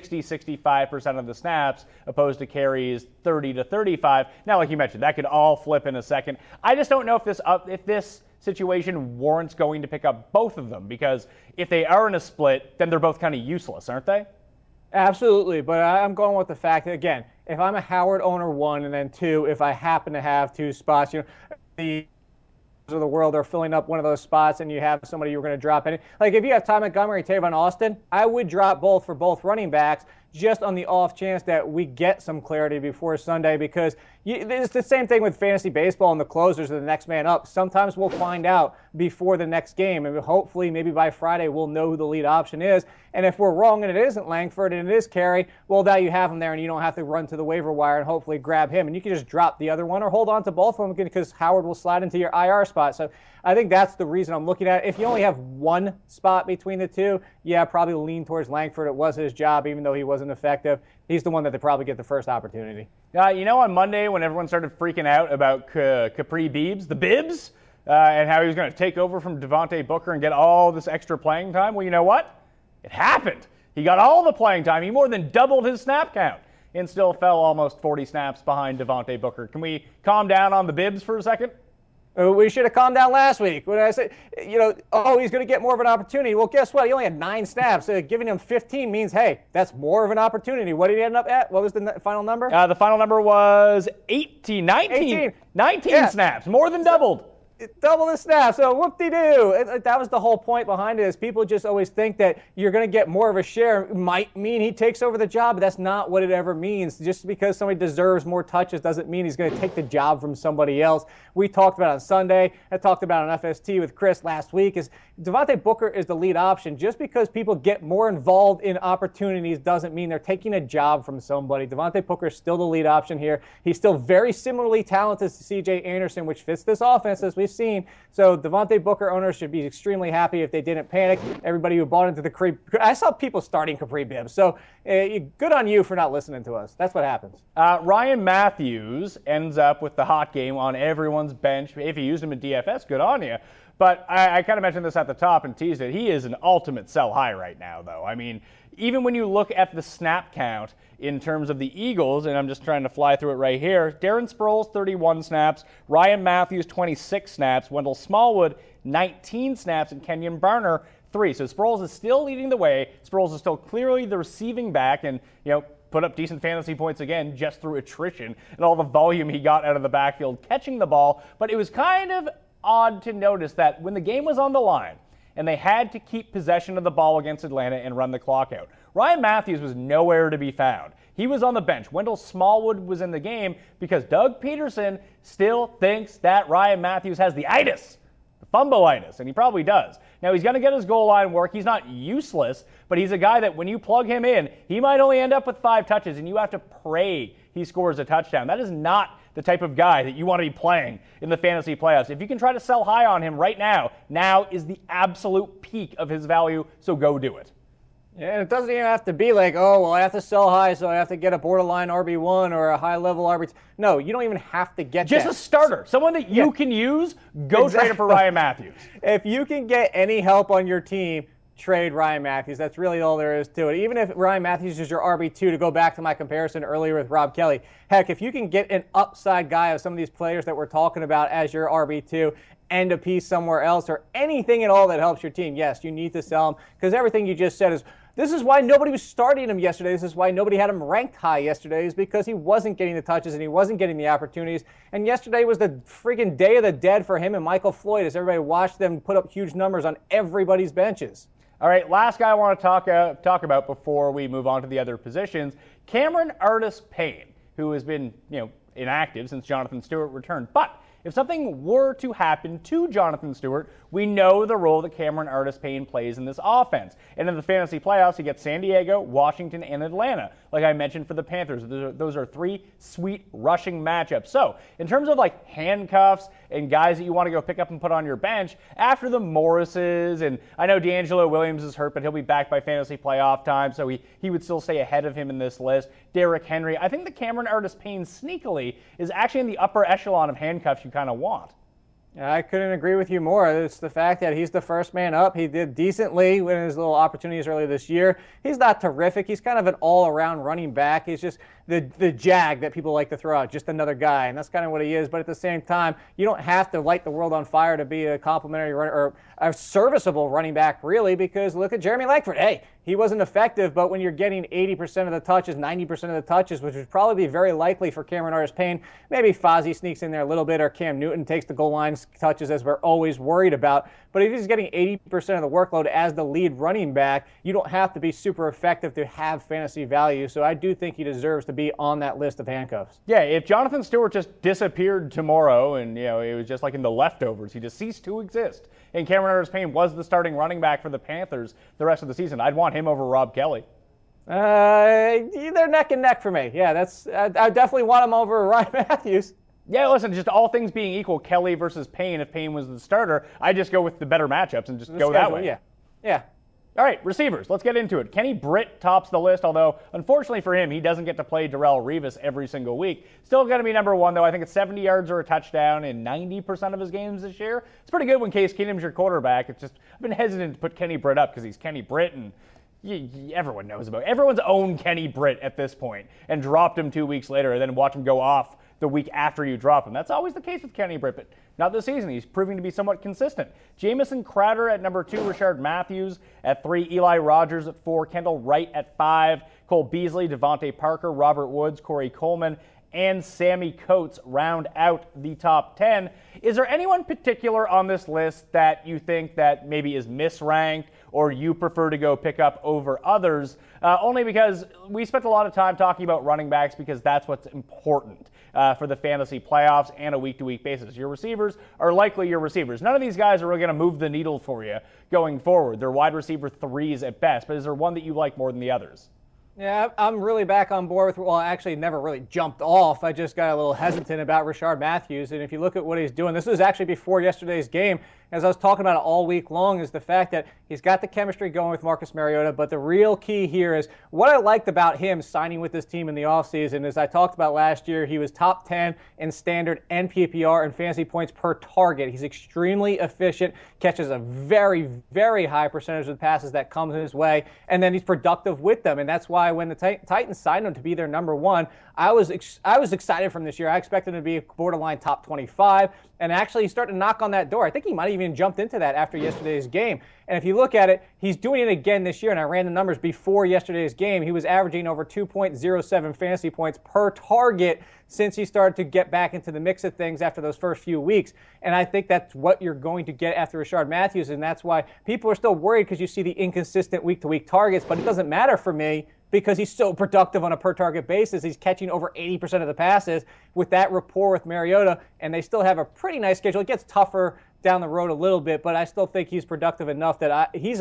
S2: 60-65% of the snaps opposed to Carey's 30-35. Now, like you mentioned, that could all flip in a second. I just don't know if this situation warrants going to pick up both of them, because if they are in a split, then they're both kind of useless, aren't they?
S3: Absolutely, but I'm going with the fact that, again, if I'm a Howard owner, 1, and then 2, if I happen to have 2 spots, the of the world are filling up one of those spots and you have somebody you're going to drop in. Like if you have Ty Montgomery, Tavon Austin, I would drop both for both running backs just on the off chance that we get some clarity before Sunday, because it's the same thing with fantasy baseball and the closers are the next man up. Sometimes we'll find out before the next game, and hopefully maybe by Friday we'll know who the lead option is. And if we're wrong and it isn't Langford and it is Carey, well, now you have him there and you don't have to run to the waiver wire and hopefully grab him. And you can just drop the other one or hold on to both of them because Howard will slide into your IR spot. So I think that's the reason I'm looking at it. If you only have 1 spot between the 2, yeah, probably lean towards Langford. It was his job, even though he wasn't effective. he's the one that they probably get the first opportunity.
S2: On Monday when everyone started freaking out about Capri Bibbs, the Bibbs, and how he was going to take over from Devontae Booker and get all this extra playing time, well, you know what? It happened. He got all the playing time. He more than doubled his snap count and still fell almost 40 snaps behind Devontae Booker. Can we calm down on the Bibbs for a second?
S3: We should have calmed down last week when I said, he's going to get more of an opportunity. Well, guess what? He only had 9 snaps. Giving him 15 means, hey, that's more of an opportunity. What did he end up at? What was the final number?
S2: The final number was 19 snaps, more than doubled.
S3: Double the snap, so whoop-de-doo. That was the whole point behind it, is people just always think that you're going to get more of a share. It might mean he takes over the job, but that's not what it ever means. Just because somebody deserves more touches doesn't mean he's going to take the job from somebody else. We talked about it on Sunday. I talked about it on FST with Chris last week. Is Devontae Booker is the lead option. Just because people get more involved in opportunities doesn't mean they're taking a job from somebody. Devontae Booker is still the lead option here. He's still very similarly talented to C.J. Anderson, which fits this offense as we've seen. So Devontae Booker owners should be extremely happy if they didn't panic. Everybody who bought into the Capri, I saw people starting Capri Bibbs. So good on you for not listening to us. That's what happens.
S2: Ryan Matthews ends up with the hot game on everyone's bench. If you used him in DFS, good on you. But I kind of mentioned this at the top and teased it. He is an ultimate sell high right now, though. I mean, even when you look at the snap count in terms of the Eagles, and I'm just trying to fly through it right here, Darren Sproles, 31 snaps, Ryan Matthews, 26 snaps, Wendell Smallwood, 19 snaps, and Kenyon Barner, 3. So Sproles is still leading the way. Sproles is still clearly the receiving back and, put up decent fantasy points again just through attrition and all the volume he got out of the backfield catching the ball. But it was kind of odd to notice that when the game was on the line and they had to keep possession of the ball against Atlanta and run the clock out, Ryan Matthews was nowhere to be found. He was on the bench. Wendell Smallwood was in the game because Doug Peterson still thinks that Ryan Matthews has the itis, the fumbleitis, and he probably does. Now, he's going to get his goal line work. He's not useless, but he's a guy that when you plug him in, he might only end up with 5 touches, and you have to pray he scores a touchdown. That is not the type of guy that you want to be playing in the fantasy playoffs. If you can try to sell high on him right now, now is the absolute peak of his value, so go do it.
S3: Yeah, and it doesn't even have to be like, I have to sell high, so I have to get a borderline RB1 or a high-level RB2. No, you don't even have to get
S2: just
S3: that.
S2: a starter, someone that you can use, go trade him for Ryan Matthews.
S3: If you can get any help on your team, trade Ryan Matthews. That's really all there is to it. Even if Ryan Matthews is your RB2, to go back to my comparison earlier with Rob Kelly, heck, if you can get an upside guy of some of these players that we're talking about as your RB2 and a piece somewhere else or anything at all that helps your team, yes, you need to sell him, because everything you just said is, this is why nobody was starting him yesterday. This is why nobody had him ranked high yesterday, is because he wasn't getting the touches and he wasn't getting the opportunities. And yesterday was the freaking day of the dead for him and Michael Floyd as everybody watched them put up huge numbers on everybody's benches.
S2: All right, last guy I want to talk about before we move on to the other positions, Cameron Artis-Payne, who has been inactive since Jonathan Stewart returned. But if something were to happen to Jonathan Stewart, we know the role that Cameron Artis-Payne plays in this offense. And in the fantasy playoffs, he gets San Diego, Washington, and Atlanta. Like I mentioned for the Panthers, those are 3 sweet rushing matchups. So in terms of like handcuffs and guys that you want to go pick up and put on your bench, after the Morrises, and I know D'Angelo Williams is hurt, but he'll be back by fantasy playoff time, so he would still stay ahead of him in this list. Derrick Henry. I think that Cameron Artis-Payne sneakily is actually in the upper echelon of handcuffs you kind of want.
S3: I couldn't agree with you more. It's the fact that he's the first man up. He did decently in his little opportunities earlier this year. He's not terrific. He's kind of an all-around running back. He's just the jag that people like to throw out, just another guy, and that's kind of what he is. But at the same time, you don't have to light the world on fire to be a complimentary runner or a serviceable running back, really, because look at Jeremy Langford. Hey, he wasn't effective, but when you're getting 80% of the touches, 90% of the touches, which would probably be very likely for Cameron Artis-Payne, maybe Fozzie sneaks in there a little bit, or Cam Newton takes the goal line touches, as we're always worried about. But if he's getting 80% of the workload as the lead running back, you don't have to be super effective to have fantasy value. So I do think he deserves to be on that list of handcuffs.
S2: Yeah, if Jonathan Stewart just disappeared tomorrow and, it was just like in the leftovers, he just ceased to exist, and Cameron Artis-Payne was the starting running back for the Panthers the rest of the season, I'd want him over Rob Kelly.
S3: They're neck and neck for me. Yeah, I definitely want him over Ryan Matthews.
S2: Yeah, listen, just all things being equal, Kelly versus Payne, if Payne was the starter, I just go with the better matchups and just go that way.
S3: Yeah.
S2: All right, receivers, let's get into it. Kenny Britt tops the list, although unfortunately for him, he doesn't get to play Darrelle Revis every single week. Still going to be number one, though. I think it's 70 yards or a touchdown in 90% of his games this year. It's pretty good when Case Keenum's your quarterback. It's just, I've been hesitant to put Kenny Britt up because he's Kenny Britt, and everyone knows about it. Everyone's owned Kenny Britt at this point and dropped him 2 weeks later and then watch him go off the week after you drop him. That's always the case with Kenny Britt, but not this season. He's proving to be somewhat consistent. Jamison Crowder at number 2, Rashard Matthews at 3, Eli Rogers at 4, Kendall Wright at 5, Cole Beasley, Devontae Parker, Robert Woods, Corey Coleman, and Sammy Coates round out the top 10. Is there anyone particular on this list that you think that maybe is misranked or you prefer to go pick up over others? Only because we spent a lot of time talking about running backs because that's what's important for the fantasy playoffs and a week-to-week basis. Your receivers are likely your receivers. None of these guys are really going to move the needle for you going forward. They're wide receiver 3s at best, but is there one that you like more than the others?
S3: Yeah, I'm really back on board with, well, I actually never really jumped off. I just got a little hesitant about Rashard Matthews. And if you look at what he's doing, this was actually before yesterday's game, as I was talking about it all week long, is the fact that he's got the chemistry going with Marcus Mariota. But the real key here is what I liked about him signing with this team in the offseason, as I talked about last year, he was top 10 in standard and PPR and fantasy points per target. He's extremely efficient, catches a very, very high percentage of the passes that comes his way, and then he's productive with them. And that's why when the Titans signed him to be their number 1, I was excited from this year. I expected him to be borderline top 25, and actually he's starting to knock on that door. I think he might have even jumped into that after yesterday's game. And if you look at it, he's doing it again this year, and I ran the numbers before yesterday's game. He was averaging over 2.07 fantasy points per target since he started to get back into the mix of things after those first few weeks. And I think that's what you're going to get after Rashard Matthews, and that's why people are still worried because you see the inconsistent week-to-week targets, but it doesn't matter for me because he's so productive on a per-target basis. He's catching over 80% of the passes with that rapport with Mariota, and they still have a pretty nice schedule. It gets tougher down the road a little bit, but I still think he's productive enough that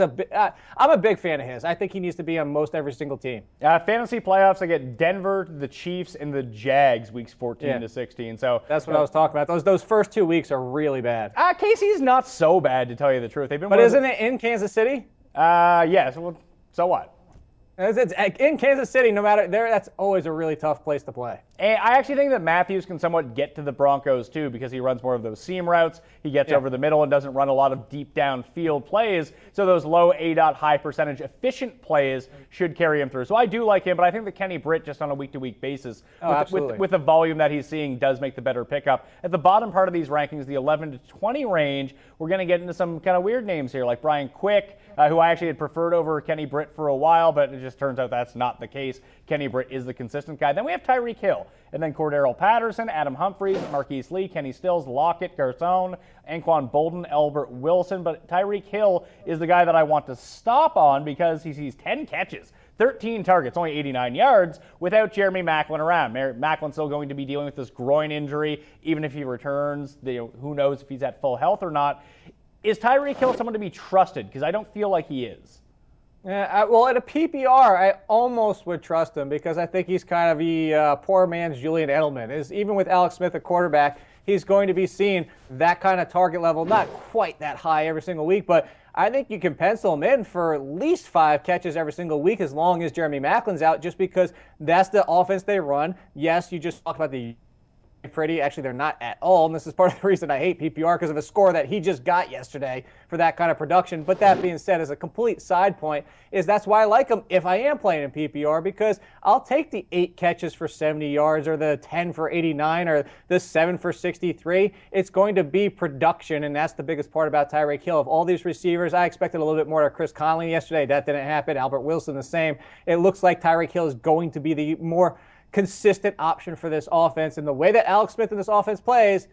S3: I'm a big fan of his. I think he needs to be on most every single team.
S2: Fantasy playoffs, I get Denver, the Chiefs, and the Jags weeks 14 to 16. So
S3: that's what I was talking about. Those first 2 weeks are really bad.
S2: Casey's not so bad, to tell you the truth.
S3: But isn't it in Kansas City?
S2: Yes. Well, so what?
S3: It's in Kansas City, no matter there, that's always a really tough place to play.
S2: And I actually think that Matthews can somewhat get to the Broncos, too, because he runs more of those seam routes. He gets over the middle and doesn't run a lot of deep downfield plays. So those low ADOT, high percentage efficient plays should carry him through. So I do like him, but I think that Kenny Britt, just on a week-to-week basis, with the volume that he's seeing, does make the better pickup. At the bottom part of these rankings, the 11 to 20 range, we're going to get into some kind of weird names here, like Brian Quick, who I actually had preferred over Kenny Britt for a while, but it just turns out that's not the case. Kenny Britt is the consistent guy. Then we have Tyreek Hill, and then Cordero Patterson, Adam Humphries, Marquise Lee, Kenny Stills, Lockett, Garcon, Anquan Bolden, Albert Wilson. But Tyreek Hill is the guy that I want to stop on because he sees 10 catches, 13 targets, only 89 yards, without Jeremy Maclin around. Maclin's still going to be dealing with this groin injury, even if he returns. Who knows if he's at full health or not. Is Tyreek Hill someone to be trusted? Because I don't feel like he is.
S3: Yeah, well, at a PPR, I almost would trust him because I think he's kind of the poor man's Julian Edelman. Even with Alex Smith at quarterback, he's going to be seeing that kind of target level, not quite that high every single week, but I think you can pencil him in for at least 5 catches every single week as long as Jeremy Maclin's out, just because that's the offense they run. Yes, you just talked about the pretty. Actually, they're not at all, and this is part of the reason I hate PPR because of a score that he just got yesterday for that kind of production. But that being said, as a complete side point, is that's why I like him if I am playing in PPR, because I'll take the 8 catches for 70 yards or the 10 for 89 or the 7 for 63. It's going to be production, and that's the biggest part about Tyreek Hill. Of all these receivers, I expected a little bit more out of Chris Conley yesterday. That didn't happen. Albert Wilson the same. It looks like Tyreek Hill is going to be the more consistent option for this offense. And the way that Alex Smith in this offense plays,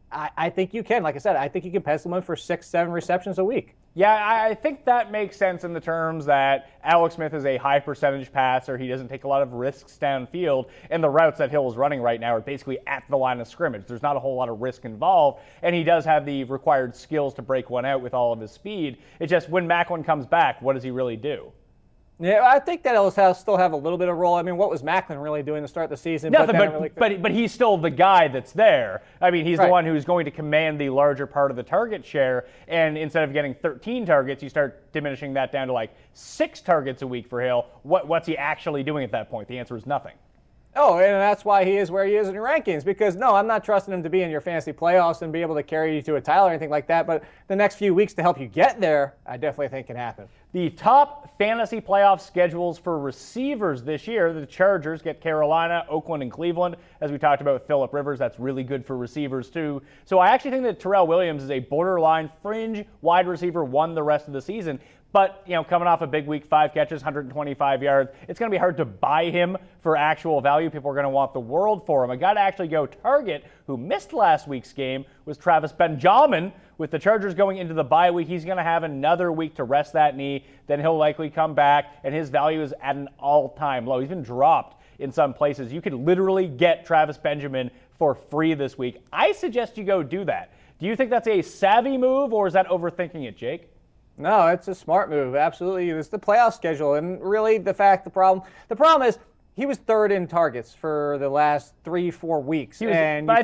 S3: I think you can. Like I said, I think you can pencil him in for 6-7 receptions a week.
S2: Yeah, I think that makes sense in the terms that Alex Smith is a high percentage passer. He doesn't take a lot of risks downfield, and the routes that Hill is running right now are basically at the line of scrimmage. There's not a whole lot of risk involved, and he does have the required skills to break one out with all of his speed. It's just when Maclin comes back, what does he really do?
S3: Yeah, I think that he'll still have a little bit of role. I mean, what was Macklin really doing to start the season?
S2: Nothing, but he's still the guy that's there. I mean, he's the one who's going to command the larger part of the target share. And instead of getting 13 targets, you start diminishing that down to like 6 targets a week for Hill. What's he actually doing at that point? The answer is nothing.
S3: Oh, and that's why he is where he is in your rankings. Because, no, I'm not trusting him to be in your fantasy playoffs and be able to carry you to a title or anything like that. But the next few weeks to help you get there, I definitely think can happen.
S2: The top fantasy playoff schedules for receivers this year, the Chargers get Carolina, Oakland, and Cleveland. As we talked about with Phillip Rivers, that's really good for receivers too. So I actually think that Terrell Williams is a borderline fringe wide receiver one the rest of the season. But, coming off a big week, 5 catches, 125 yards, it's going to be hard to buy him for actual value. People are going to want the world for him. A guy to actually go target who missed last week's game was Travis Benjamin. With the Chargers going into the bye week, he's going to have another week to rest that knee. Then he'll likely come back, and his value is at an all-time low. He's been dropped in some places. You could literally get Travis Benjamin for free this week. I suggest you go do that. Do you think that's a savvy move, or is that overthinking it, Jake?
S3: No, it's a smart move. Absolutely. It's the playoff schedule. And really, the problem is he was third in targets for the last 3-4 weeks. He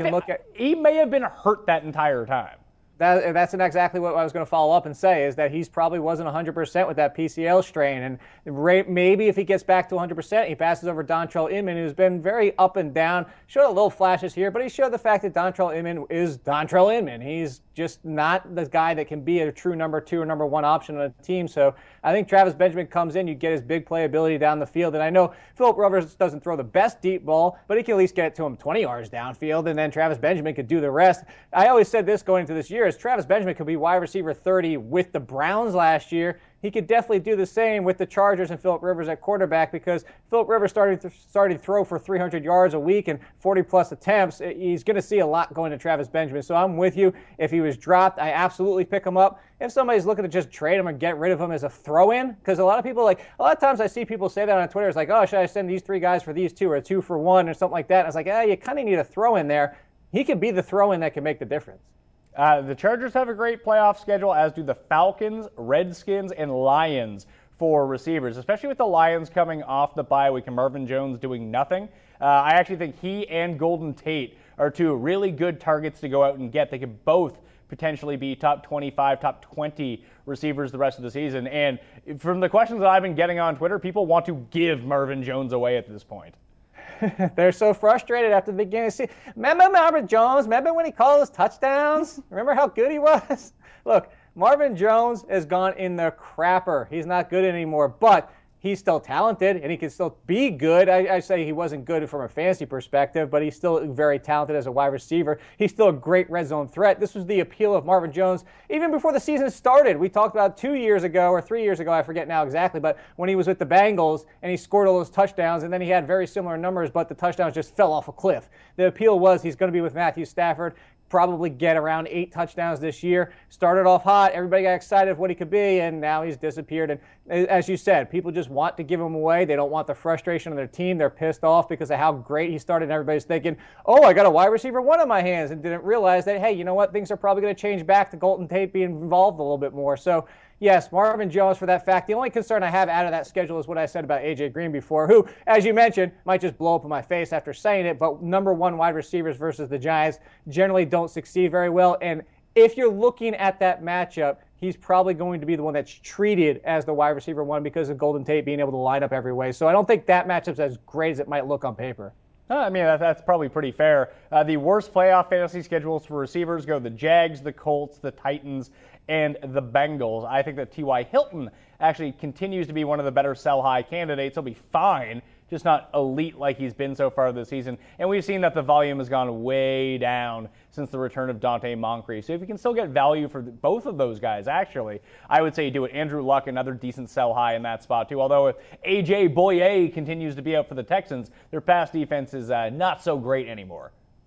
S2: may have been hurt that entire time.
S3: That's exactly what I was going to follow up and say, is that he's probably wasn't 100% with that PCL strain. And maybe if he gets back to 100%, he passes over Dontrell Inman, who's been very up and down. Showed a little flashes here, but he showed the fact that Dontrell Inman is Dontrell Inman. He's just not the guy that can be a true number 2 or number 1 option on a team. So I think Travis Benjamin comes in, you get his big playability down the field. And I know Phillip Rivers doesn't throw the best deep ball, but he can at least get it to him 20 yards downfield, and then Travis Benjamin could do the rest. I always said this going into this year, is Travis Benjamin could be wide receiver 30 with the Browns last year. He could definitely do the same with the Chargers and Phillip Rivers at quarterback, because Phillip Rivers started to throw for 300 yards a week and 40-plus attempts. He's going to see a lot going to Travis Benjamin. So I'm with you. If he was dropped, I absolutely pick him up. If somebody's looking to just trade him and get rid of him as a throw-in, because a lot of times I see people say that on Twitter. It's like, oh, should I send these 3 guys for these 2 or 2 for 1 or something like that? And it's like, you kind of need a throw-in there. He could be the throw-in that can make the difference.
S2: The Chargers have a great playoff schedule, as do the Falcons, Redskins, and Lions for receivers, especially with the Lions coming off the bye week and Marvin Jones doing nothing. I actually think he and Golden Tate are 2 really good targets to go out and get. They could both potentially be top 25, top 20 receivers the rest of the season. And from the questions that I've been getting on Twitter, people want to give Marvin Jones away at this point.
S3: They're so frustrated after the beginning of the season. Remember Marvin Jones? Remember when he called his touchdowns? Remember how good he was? Look, Marvin Jones has gone in the crapper. He's not good anymore, but he's still talented, and he can still be good. I say he wasn't good from a fantasy perspective, but he's still very talented as a wide receiver. He's still a great red zone threat. This was the appeal of Marvin Jones even before the season started. We talked about 2 years ago or 3 years ago, I forget now exactly, but when he was with the Bengals and he scored all those touchdowns, and then he had very similar numbers, but the touchdowns just fell off a cliff. The appeal was he's going to be with Matthew Stafford, probably get around 8 touchdowns this year. Started off hot. Everybody got excited of what he could be, and now he's disappeared. And as you said, people just want to give him away. They don't want the frustration of their team. They're pissed off because of how great he started, and everybody's thinking, oh, I got a wide receiver 1 in my hands, and didn't realize that, hey, you know what? Things are probably going to change back to Golden Tate being involved a little bit more. So, yes, Marvin Jones for that fact. The only concern I have out of that schedule is what I said about A.J. Green before, who, as you mentioned, might just blow up in my face after saying it, but number 1 wide receivers versus the Giants generally don't succeed very well. And if you're looking at that matchup, he's probably going to be the one that's treated as the wide receiver 1 because of Golden Tate being able to line up every way. So I don't think that matchup's as great as it might look on paper.
S2: I mean, that's probably pretty fair. The worst playoff fantasy schedules for receivers go the Jags, the Colts, the Titans, and the Bengals. I think that T.Y. Hilton actually continues to be one of the better sell-high candidates. He'll be fine, just not elite like he's been so far this season. And we've seen that the volume has gone way down since the return of Dante Moncrief. So if you can still get value for both of those guys, actually, I would say do it. Andrew Luck, another decent sell-high in that spot, too. Although if A.J. Boye continues to be out for the Texans, their pass defense is not so great anymore.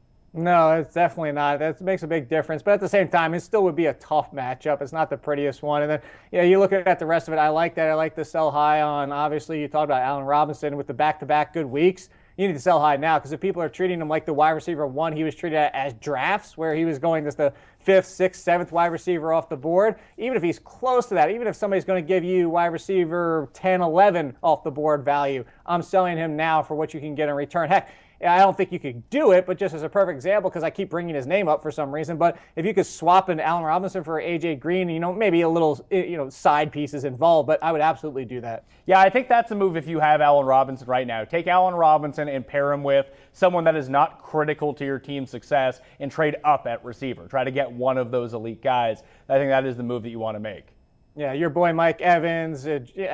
S3: No, it's definitely not. That makes a big difference. But at the same time, it still would be a tough matchup. It's not the prettiest one. And then, you look at the rest of it. I like that. I like the sell high on, obviously, you talked about Allen Robinson with the back-to-back good weeks. you need to sell high now, because if people are treating him like the wide receiver 1 he was treated as drafts, where he was going as the 5th, 6th, 7th wide receiver off the board, even if he's close to that, even if somebody's going to give you wide receiver 10, 11 off the board value, I'm selling him now for what you can get in return. Heck, I don't think you could do it, but just as a perfect example, because I keep bringing his name up for some reason, but if you could swap an Allen Robinson for A.J. Green, maybe a little, side pieces involved, but I would absolutely do that.
S2: Yeah, I think that's a move if you have Allen Robinson right now. Take Allen Robinson and pair him with someone that is not critical to your team's success and trade up at receiver. Try to get one of those elite guys. I think that is the move that you want to make.
S3: Yeah, your boy Mike Evans,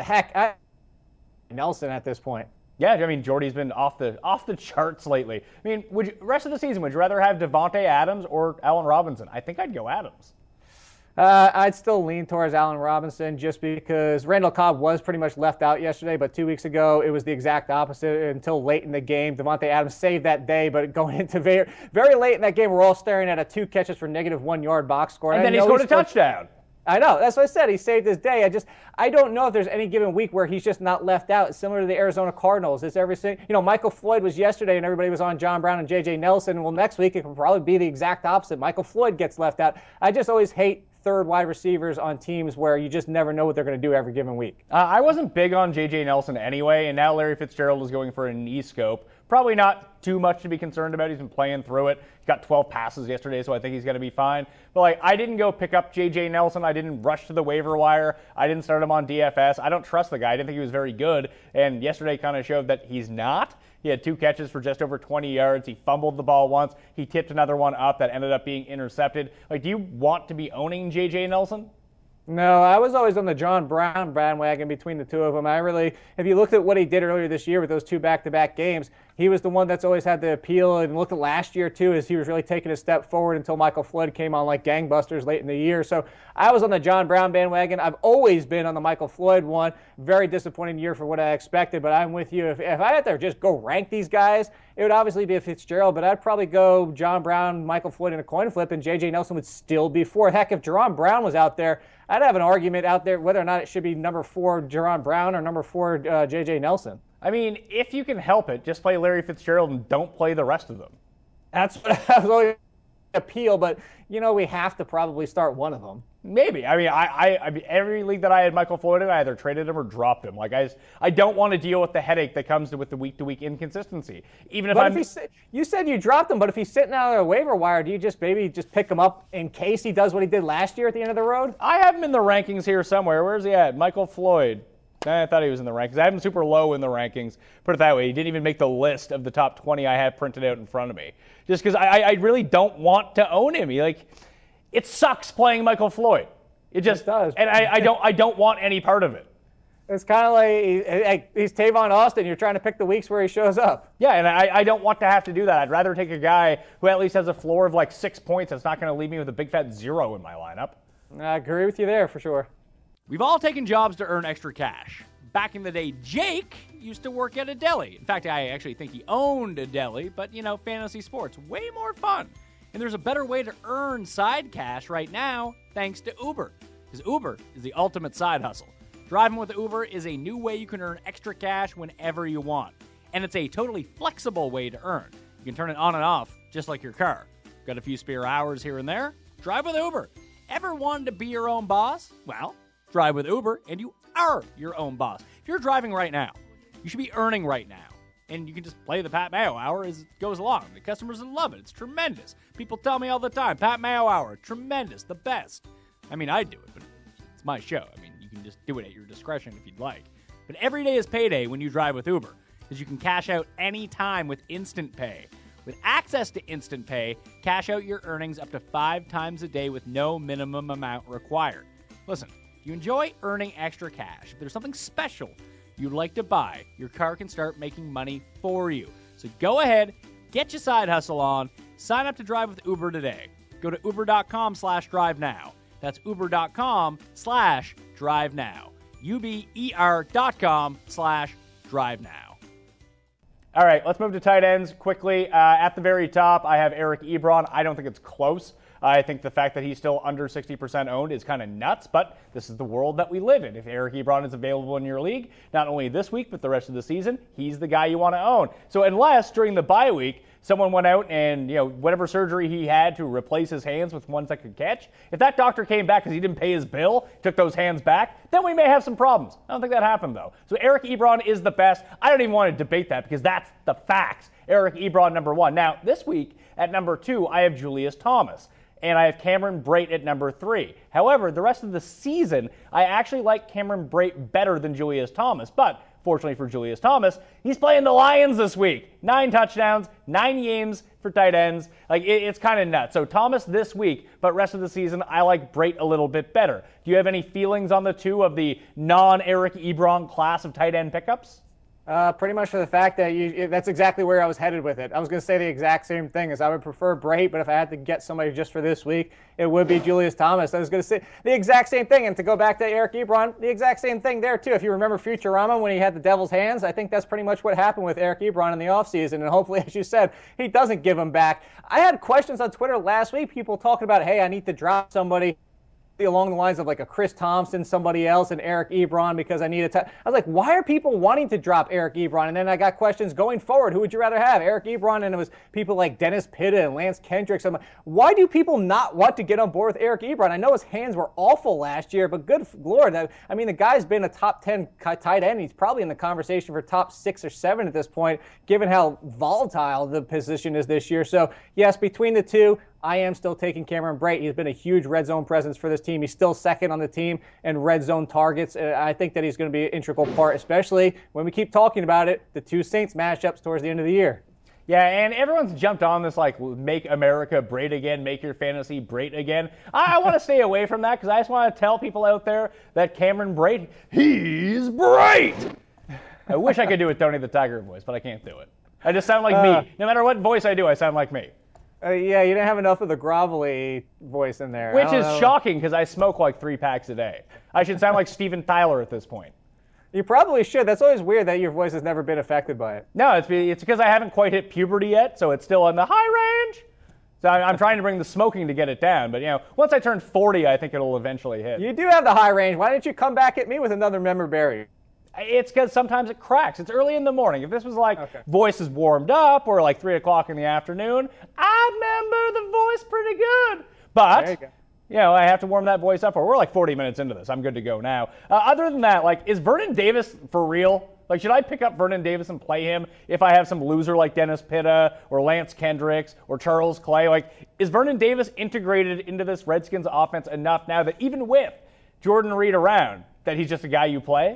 S3: Nelson at this point.
S2: Yeah, I mean, Jordy's been off the charts lately. I mean, rest of the season, would you rather have Devontae Adams or Allen Robinson? I think I'd go Adams.
S3: I'd still lean towards Allen Robinson, just because Randall Cobb was pretty much left out yesterday, but 2 weeks ago it was the exact opposite until late in the game. Devontae Adams saved that day, but going into very, very late in that game, we're all staring at a 2 catches for -1 yard box score.
S2: And then he scored a touchdown.
S3: I know. That's what I said. He saved his day. I don't know if there's any given week where he's just not left out. It's similar to the Arizona Cardinals. It's everything. Michael Floyd was yesterday, and everybody was on John Brown and J.J. Nelson. Well, next week it could probably be the exact opposite. Michael Floyd gets left out. I just always hate third wide receivers on teams where you just never know what they're going to do every given week.
S2: I wasn't big on J.J. Nelson anyway, and now Larry Fitzgerald is going for a knee scope. Probably not too much to be concerned about. He's been playing through it. He got 12 passes yesterday, so I think he's going to be fine. But I didn't go pick up J.J. Nelson. I didn't rush to the waiver wire. I didn't start him on DFS. I don't trust the guy. I didn't think he was very good, and yesterday kind of showed that he's not. He had 2 catches for just over 20 yards. He fumbled the ball once. He tipped another one up that ended up being intercepted. Do you want to be owning J.J. Nelson?
S3: No, I was always on the John Brown bandwagon between the two of them. If you looked at what he did earlier this year with those 2 back-to-back games, he was the one that's always had the appeal, and looked at last year too, as he was really taking a step forward until Michael Floyd came on like gangbusters late in the year. So I was on the John Brown bandwagon. I've always been on the Michael Floyd one. Very disappointing year for what I expected, but I'm with you. If I had to just go rank these guys, it would obviously be a Fitzgerald, but I'd probably go John Brown, Michael Floyd in a coin flip, and J.J. Nelson would still be 4. Heck, if Jerron Brown was out there, I'd have an argument out there whether or not it should be number 4 Jerron Brown or number 4 J.J. Nelson.
S2: I mean, if you can help it, just play Larry Fitzgerald and don't play the rest of them.
S3: That's what I was only appeal, but we have to probably start one of them.
S2: Maybe. I mean, every league that I had Michael Floyd in, I either traded him or dropped him. I don't want to deal with the headache that comes with the week-to-week inconsistency. Even if
S3: you said you dropped him, but if he's sitting out on a waiver wire, do you just pick him up in case he does what he did last year at the end of the road?
S2: I have him in the rankings here somewhere. Where's he at? Michael Floyd. I thought he was in the rankings. I have him super low in the rankings. Put it that way. He didn't even make the list of the top 20 I had printed out in front of me. Just because I really don't want to own him. It sucks playing Michael Floyd. It just
S3: does.
S2: And I don't want any part of it.
S3: It's kind of like he's Tavon Austin. You're trying to pick the weeks where he shows up.
S2: Yeah, and I don't want to have to do that. I'd rather take a guy who at least has a floor of 6 points that's not going to leave me with a big fat 0 in my lineup.
S3: I agree with you there for sure.
S4: We've all taken jobs to earn extra cash. Back in the day, Jake used to work at a deli. In fact, I actually think he owned a deli, but fantasy sports, way more fun. And there's a better way to earn side cash right now thanks to Uber. Because Uber is the ultimate side hustle. Driving with Uber is a new way you can earn extra cash whenever you want. And it's a totally flexible way to earn. You can turn it on and off just like your car. Got a few spare hours here and there? Drive with Uber. Ever wanted to be your own boss? Well, drive with Uber and you are your own boss. If you're driving right now, you should be earning right now. And you can just play the Pat Mayo Hour as it goes along. The customers love it. It's tremendous. People tell me all the time, Pat Mayo Hour, tremendous, the best. I mean, I do it, but it's my show. I mean, you can just do it at your discretion if you'd like. But every day is payday when you drive with Uber, because you can cash out any time with Instant Pay. With access to Instant Pay, cash out your earnings up to 5 times a day with no minimum amount required. Listen, if you enjoy earning extra cash, if there's something special you'd like to buy, your car can start making money for you. So go ahead, get your side hustle on, sign up to drive with Uber today. Go to uber.com/drive now. That's uber.com/drive now. uber.com/drive now.
S2: All right, let's move to tight ends quickly. At the very top, I have Eric Ebron. I don't think it's close. I think the fact that he's still under 60% owned is kind of nuts, but this is the world that we live in. If Eric Ebron is available in your league, not only this week, but the rest of the season, he's the guy you want to own. So unless during the bye week, someone went out and, whatever surgery he had to replace his hands with ones that could catch, if that doctor came back because he didn't pay his bill, took those hands back, then we may have some problems. I don't think that happened, though. So Eric Ebron is the best. I don't even want to debate that because that's the facts. Eric Ebron, number 1. Now, this week at number 2, I have Julius Thomas. And I have Cameron Brate at number 3. However, the rest of the season, I actually like Cameron Brate better than Julius Thomas. But fortunately for Julius Thomas, he's playing the Lions this week. 9 touchdowns, 9 games for tight ends. It's kind of nuts. So Thomas this week, but rest of the season, I like Brate a little bit better. Do you have any feelings on the two of the non-Eric Ebron class of tight end pickups?
S3: Pretty much for the fact that that's exactly where I was headed with it. I was going to say the exact same thing, as I would prefer Brate, but if I had to get somebody just for this week, it would be Julius Thomas. I was going to say the exact same thing, and to go back to Eric Ebron, the exact same thing there too. If you remember Futurama when he had the devil's hands, I think that's pretty much what happened with Eric Ebron in the offseason, and hopefully, as you said, he doesn't give him back. I had questions on Twitter last week, people talking about, hey, I need to drop somebody along the lines of like a Chris Thompson, somebody else, and Eric Ebron because I need I was like, why are people wanting to drop Eric Ebron? And then I got questions going forward. Who would you rather have, Eric Ebron? And it was people like Dennis Pitta and Lance Kendricks. I'm like, why do people not want to get on board with Eric Ebron? I know his hands were awful last year, but good Lord. I mean, the guy's been a top 10 tight end. He's probably in the conversation for top 6 or 7 at this point, given how volatile the position is this year. So, yes, between the two, I am still taking Cameron Brate. He's been a huge red zone presence for this team. He's still second on the team in red zone targets. I think that he's going to be an integral part, especially when we keep talking about it, the two Saints matchups towards the end of the year.
S2: Yeah, and everyone's jumped on this, make America Brate again, make your fantasy Brate again. I want to stay away from that because I just want to tell people out there that Cameron Brate, he's Brate! I wish I could do a Tony the Tiger voice, but I can't do it. I just sound like me. No matter what voice I do, I sound like me.
S3: Yeah, you didn't have enough of the grovelly voice in there.
S2: Which is shocking because I smoke like 3 packs a day. I should sound like Steven Tyler at this point.
S3: You probably should. That's always weird that your voice has never been affected by it.
S2: No, it's because I haven't quite hit puberty yet, so it's still in the high range. So I'm trying to bring the smoking to get it down. But, once I turn 40, I think it'll eventually hit.
S3: You do have the high range. Why didn't you come back at me with another memorabilia?
S2: It's because sometimes it cracks. It's early in the morning. If this was voice is warmed up or 3 o'clock in the afternoon, I'd remember the voice pretty good. But, I have to warm that voice up. We're 40 minutes into this. I'm good to go now. Other than that, is Vernon Davis for real? Should I pick up Vernon Davis and play him if I have some loser like Dennis Pitta or Lance Kendricks or Charles Clay? Is Vernon Davis integrated into this Redskins offense enough now that even with Jordan Reed around, that he's just a guy you play?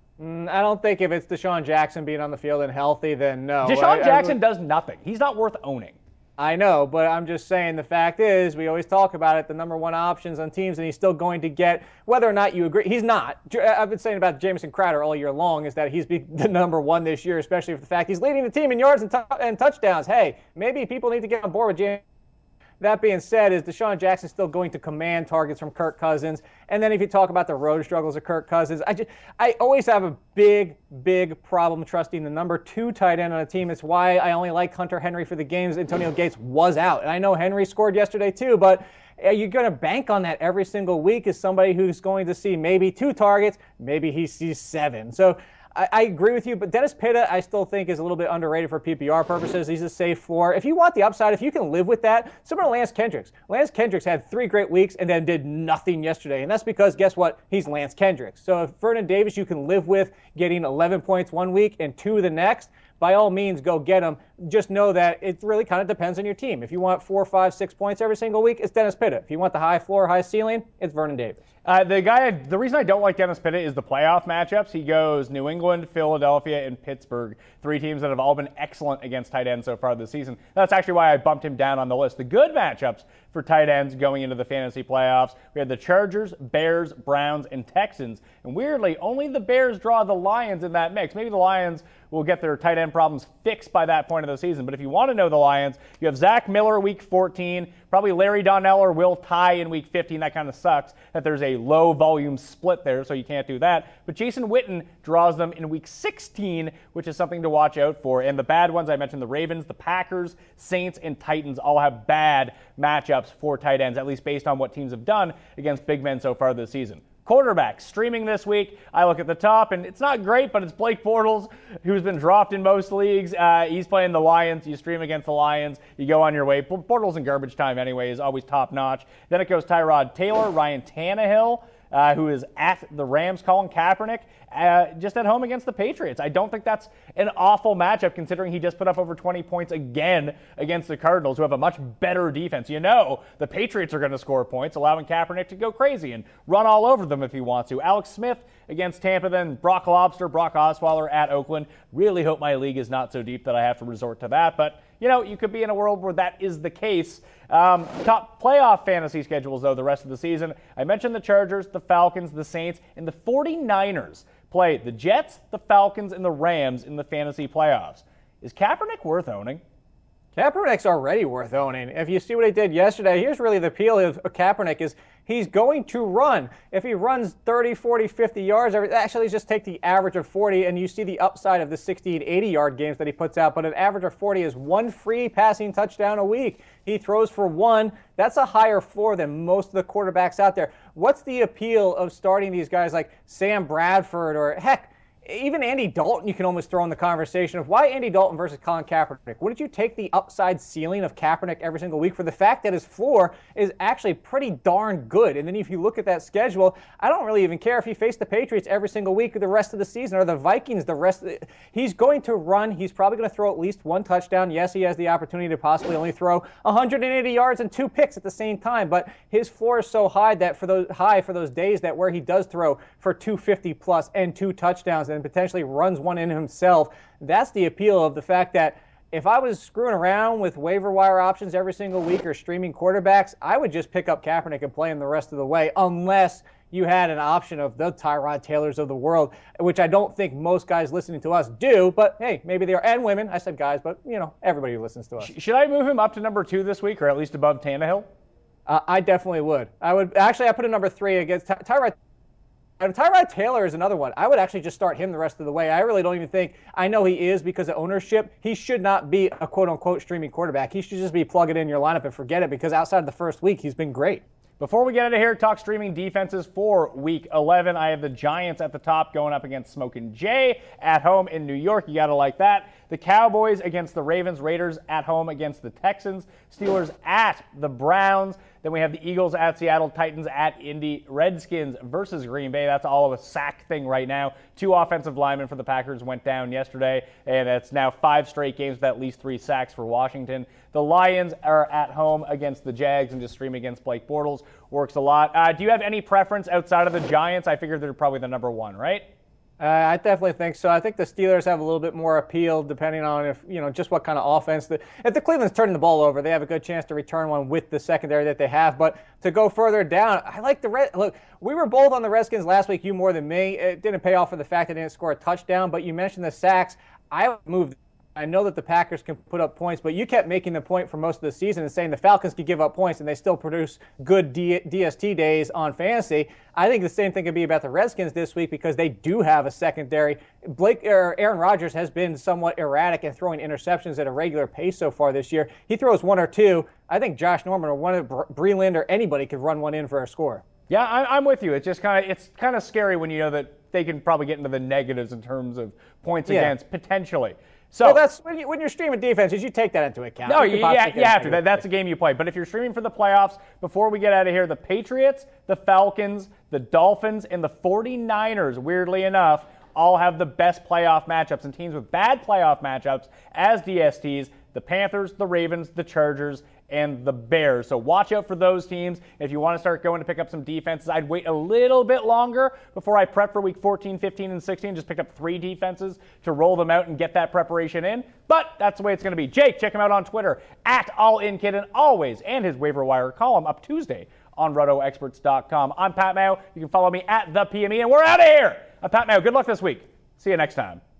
S3: I don't think if it's Deshaun Jackson being on the field and healthy, then no.
S2: Deshaun Jackson does nothing. He's not worth owning.
S3: I know, but I'm just saying the fact is we always talk about it, the number 1 options on teams, and he's still going to get, whether or not you agree, he's not. I've been saying about Jamison Crowder all year long is that he's the number 1 this year, especially with the fact he's leading the team in yards and touchdowns. Hey, maybe people need to get on board with James. That being said, is Deshaun Jackson still going to command targets from Kirk Cousins? And then if you talk about the road struggles of Kirk Cousins, I always have a big problem trusting the number 2 tight end on a team. It's why I only like Hunter Henry for the games Antonio Gates was out. And I know Henry scored yesterday too, but are you going to bank on that every single week as somebody who's going to see maybe 2 targets, maybe he sees 7? So I agree with you, but Dennis Pitta I still think is a little bit underrated for PPR purposes. He's a safe floor. If you want the upside, if you can live with that, similar to Lance Kendricks. Lance Kendricks had 3 great weeks and then did nothing yesterday, and that's because, guess what? He's Lance Kendricks. So if Vernon Davis you can live with getting 11 points one week and 2 the next, by all means, go get him. Just know that it really kind of depends on your team. If you want 4, 5, 6 points every single week, it's Dennis Pitta. If you want the high floor, high ceiling, it's Vernon Davis.
S2: The reason I don't like Dennis Pitta is the playoff matchups. He goes New England, Philadelphia, and Pittsburgh, 3 teams that have all been excellent against tight ends so far this season. That's actually why I bumped him down on the list. The good matchups for tight ends going into the fantasy playoffs, we had the Chargers, Bears, Browns, and Texans. And weirdly, only the Bears draw the Lions in that mix. Maybe the Lions will get their tight end problems fixed by that point of the season. But if you want to know the Lions, you have Zach Miller week 14, probably Larry Donnell or Will Tye in week 15. That kind of sucks that there's a low volume split there, so you can't do that. But Jason Witten draws them in week 16, which is something to watch out for. And the bad ones, I mentioned the Ravens, the Packers, Saints, and Titans all have bad matchups matchups for tight ends, at least based on what teams have done against big men so far this season. Quarterback streaming this week. I look at the top, and it's not great, but it's Blake Bortles, who's been dropped in most leagues. He's playing the Lions. You stream against the Lions. You go on your way. Bortles in garbage time anyway is always top notch. Then it goes Tyrod Taylor, Ryan Tannehill, who is at the Rams, Colin Kaepernick, just at home against the Patriots. I don't think that's an awful matchup considering he just put up over 20 points again against the Cardinals, who have a much better defense. You know the Patriots are going to score points, allowing Kaepernick to go crazy and run all over them if he wants to. Alex Smith against Tampa, then Brock Osweiler at Oakland. Really hope my league is not so deep that I have to resort to that, but you could be in a world where that is the case. Top playoff fantasy schedules, though, the rest of the season. I mentioned the Chargers, the Falcons, the Saints, and the 49ers play the Jets, the Falcons, and the Rams in the fantasy playoffs. Is Kaepernick worth owning?
S3: Kaepernick's already worth owning. If you see what he did yesterday, here's really the appeal of Kaepernick is he's going to run. If he runs 30, 40, 50 yards, actually just take the average of 40, and you see the upside of the 60 and 80-yard games that he puts out, but an average of 40 is one free passing touchdown a week. He throws for one. That's a higher floor than most of the quarterbacks out there. What's the appeal of starting these guys like Sam Bradford or, heck, even Andy Dalton you can almost throw in the conversation of why Andy Dalton versus Colin Kaepernick? Wouldn't you take the upside ceiling of Kaepernick every single week for the fact that his floor is actually pretty darn good? And then if you look at that schedule, I don't really even care if he faced the Patriots every single week or the rest of the season or the Vikings the rest of the... He's going to run. He's probably going to throw at least one touchdown. Yes, he has the opportunity to possibly only throw 180 yards and 2 picks at the same time, but his floor is so high that for those days that where he does throw for 250 plus and 2 touchdowns and potentially runs one in himself. That's the appeal of the fact that if I was screwing around with waiver wire options every single week or streaming quarterbacks, I would just pick up Kaepernick and play him the rest of the way unless you had an option of the Tyrod Taylors of the world, which I don't think most guys listening to us do, but hey, maybe they are. And women. I said guys, but everybody who listens to us.
S2: Should I move him up to number 2 this week or at least above Tannehill?
S3: I definitely would. I put him number 3 against Tyrod. And Tyrod Taylor is another one. I would actually just start him the rest of the way. I really don't even think, I know he is because of ownership. He should not be a quote-unquote streaming quarterback. He should just be plug it in your lineup and forget it because outside of the first week, he's been great.
S2: Before we get into here, talk streaming defenses for Week 11. I have the Giants at the top going up against Smokin' Jay at home in New York. You got to like that. The Cowboys against the Ravens. Raiders at home against the Texans. Steelers at the Browns. Then we have the Eagles at Seattle, Titans at Indy, Redskins versus Green Bay. That's all of a sack thing right now. 2 offensive linemen for the Packers went down yesterday, and it's now 5 straight games with at least 3 sacks for Washington. The Lions are at home against the Jags, and just stream against Blake Bortles works a lot. Do you have any preference outside of the Giants? I figured they're probably the number 1, right?
S3: I definitely think so. I think the Steelers have a little bit more appeal depending on if, just what kind of offense. If the Cleveland's turning the ball over, they have a good chance to return one with the secondary that they have. But to go further down, I like look, we were both on the Redskins last week, you more than me. It didn't pay off for the fact they didn't score a touchdown, but you mentioned the sacks. I moved. I know that the Packers can put up points, but you kept making the point for most of the season and saying the Falcons could give up points and they still produce good DST days on fantasy. I think the same thing could be about the Redskins this week because they do have a secondary. Aaron Rodgers has been somewhat erratic in throwing interceptions at a regular pace so far this year. He throws 1 or 2. I think Josh Norman or one of Breeland or anybody could run one in for a score.
S2: Yeah, I'm with you. It's just kind of scary when you know that they can probably get into the negatives in terms of points against potentially. So
S3: well, that's when you're streaming defenses, you take that into account.
S2: No, you have to. That's a game you play. But if you're streaming for the playoffs, before we get out of here, the Patriots, the Falcons, the Dolphins, and the 49ers, weirdly enough, all have the best playoff matchups. And teams with bad playoff matchups as DSTs, the Panthers, the Ravens, the Chargers, and the Bears. So watch out for those teams. If you want to start going to pick up some defenses, I'd wait a little bit longer before I prep for week 14, 15, and 16. Just pick up 3 defenses to roll them out and get that preparation in. But that's the way it's going to be. Jake, check him out on Twitter, @AllInKid, and always, and his waiver wire column up Tuesday on RotoExperts.com. I'm Pat Mayo. You can follow me @ThePME, and we're out of here. I'm Pat Mayo. Good luck this week. See you next time.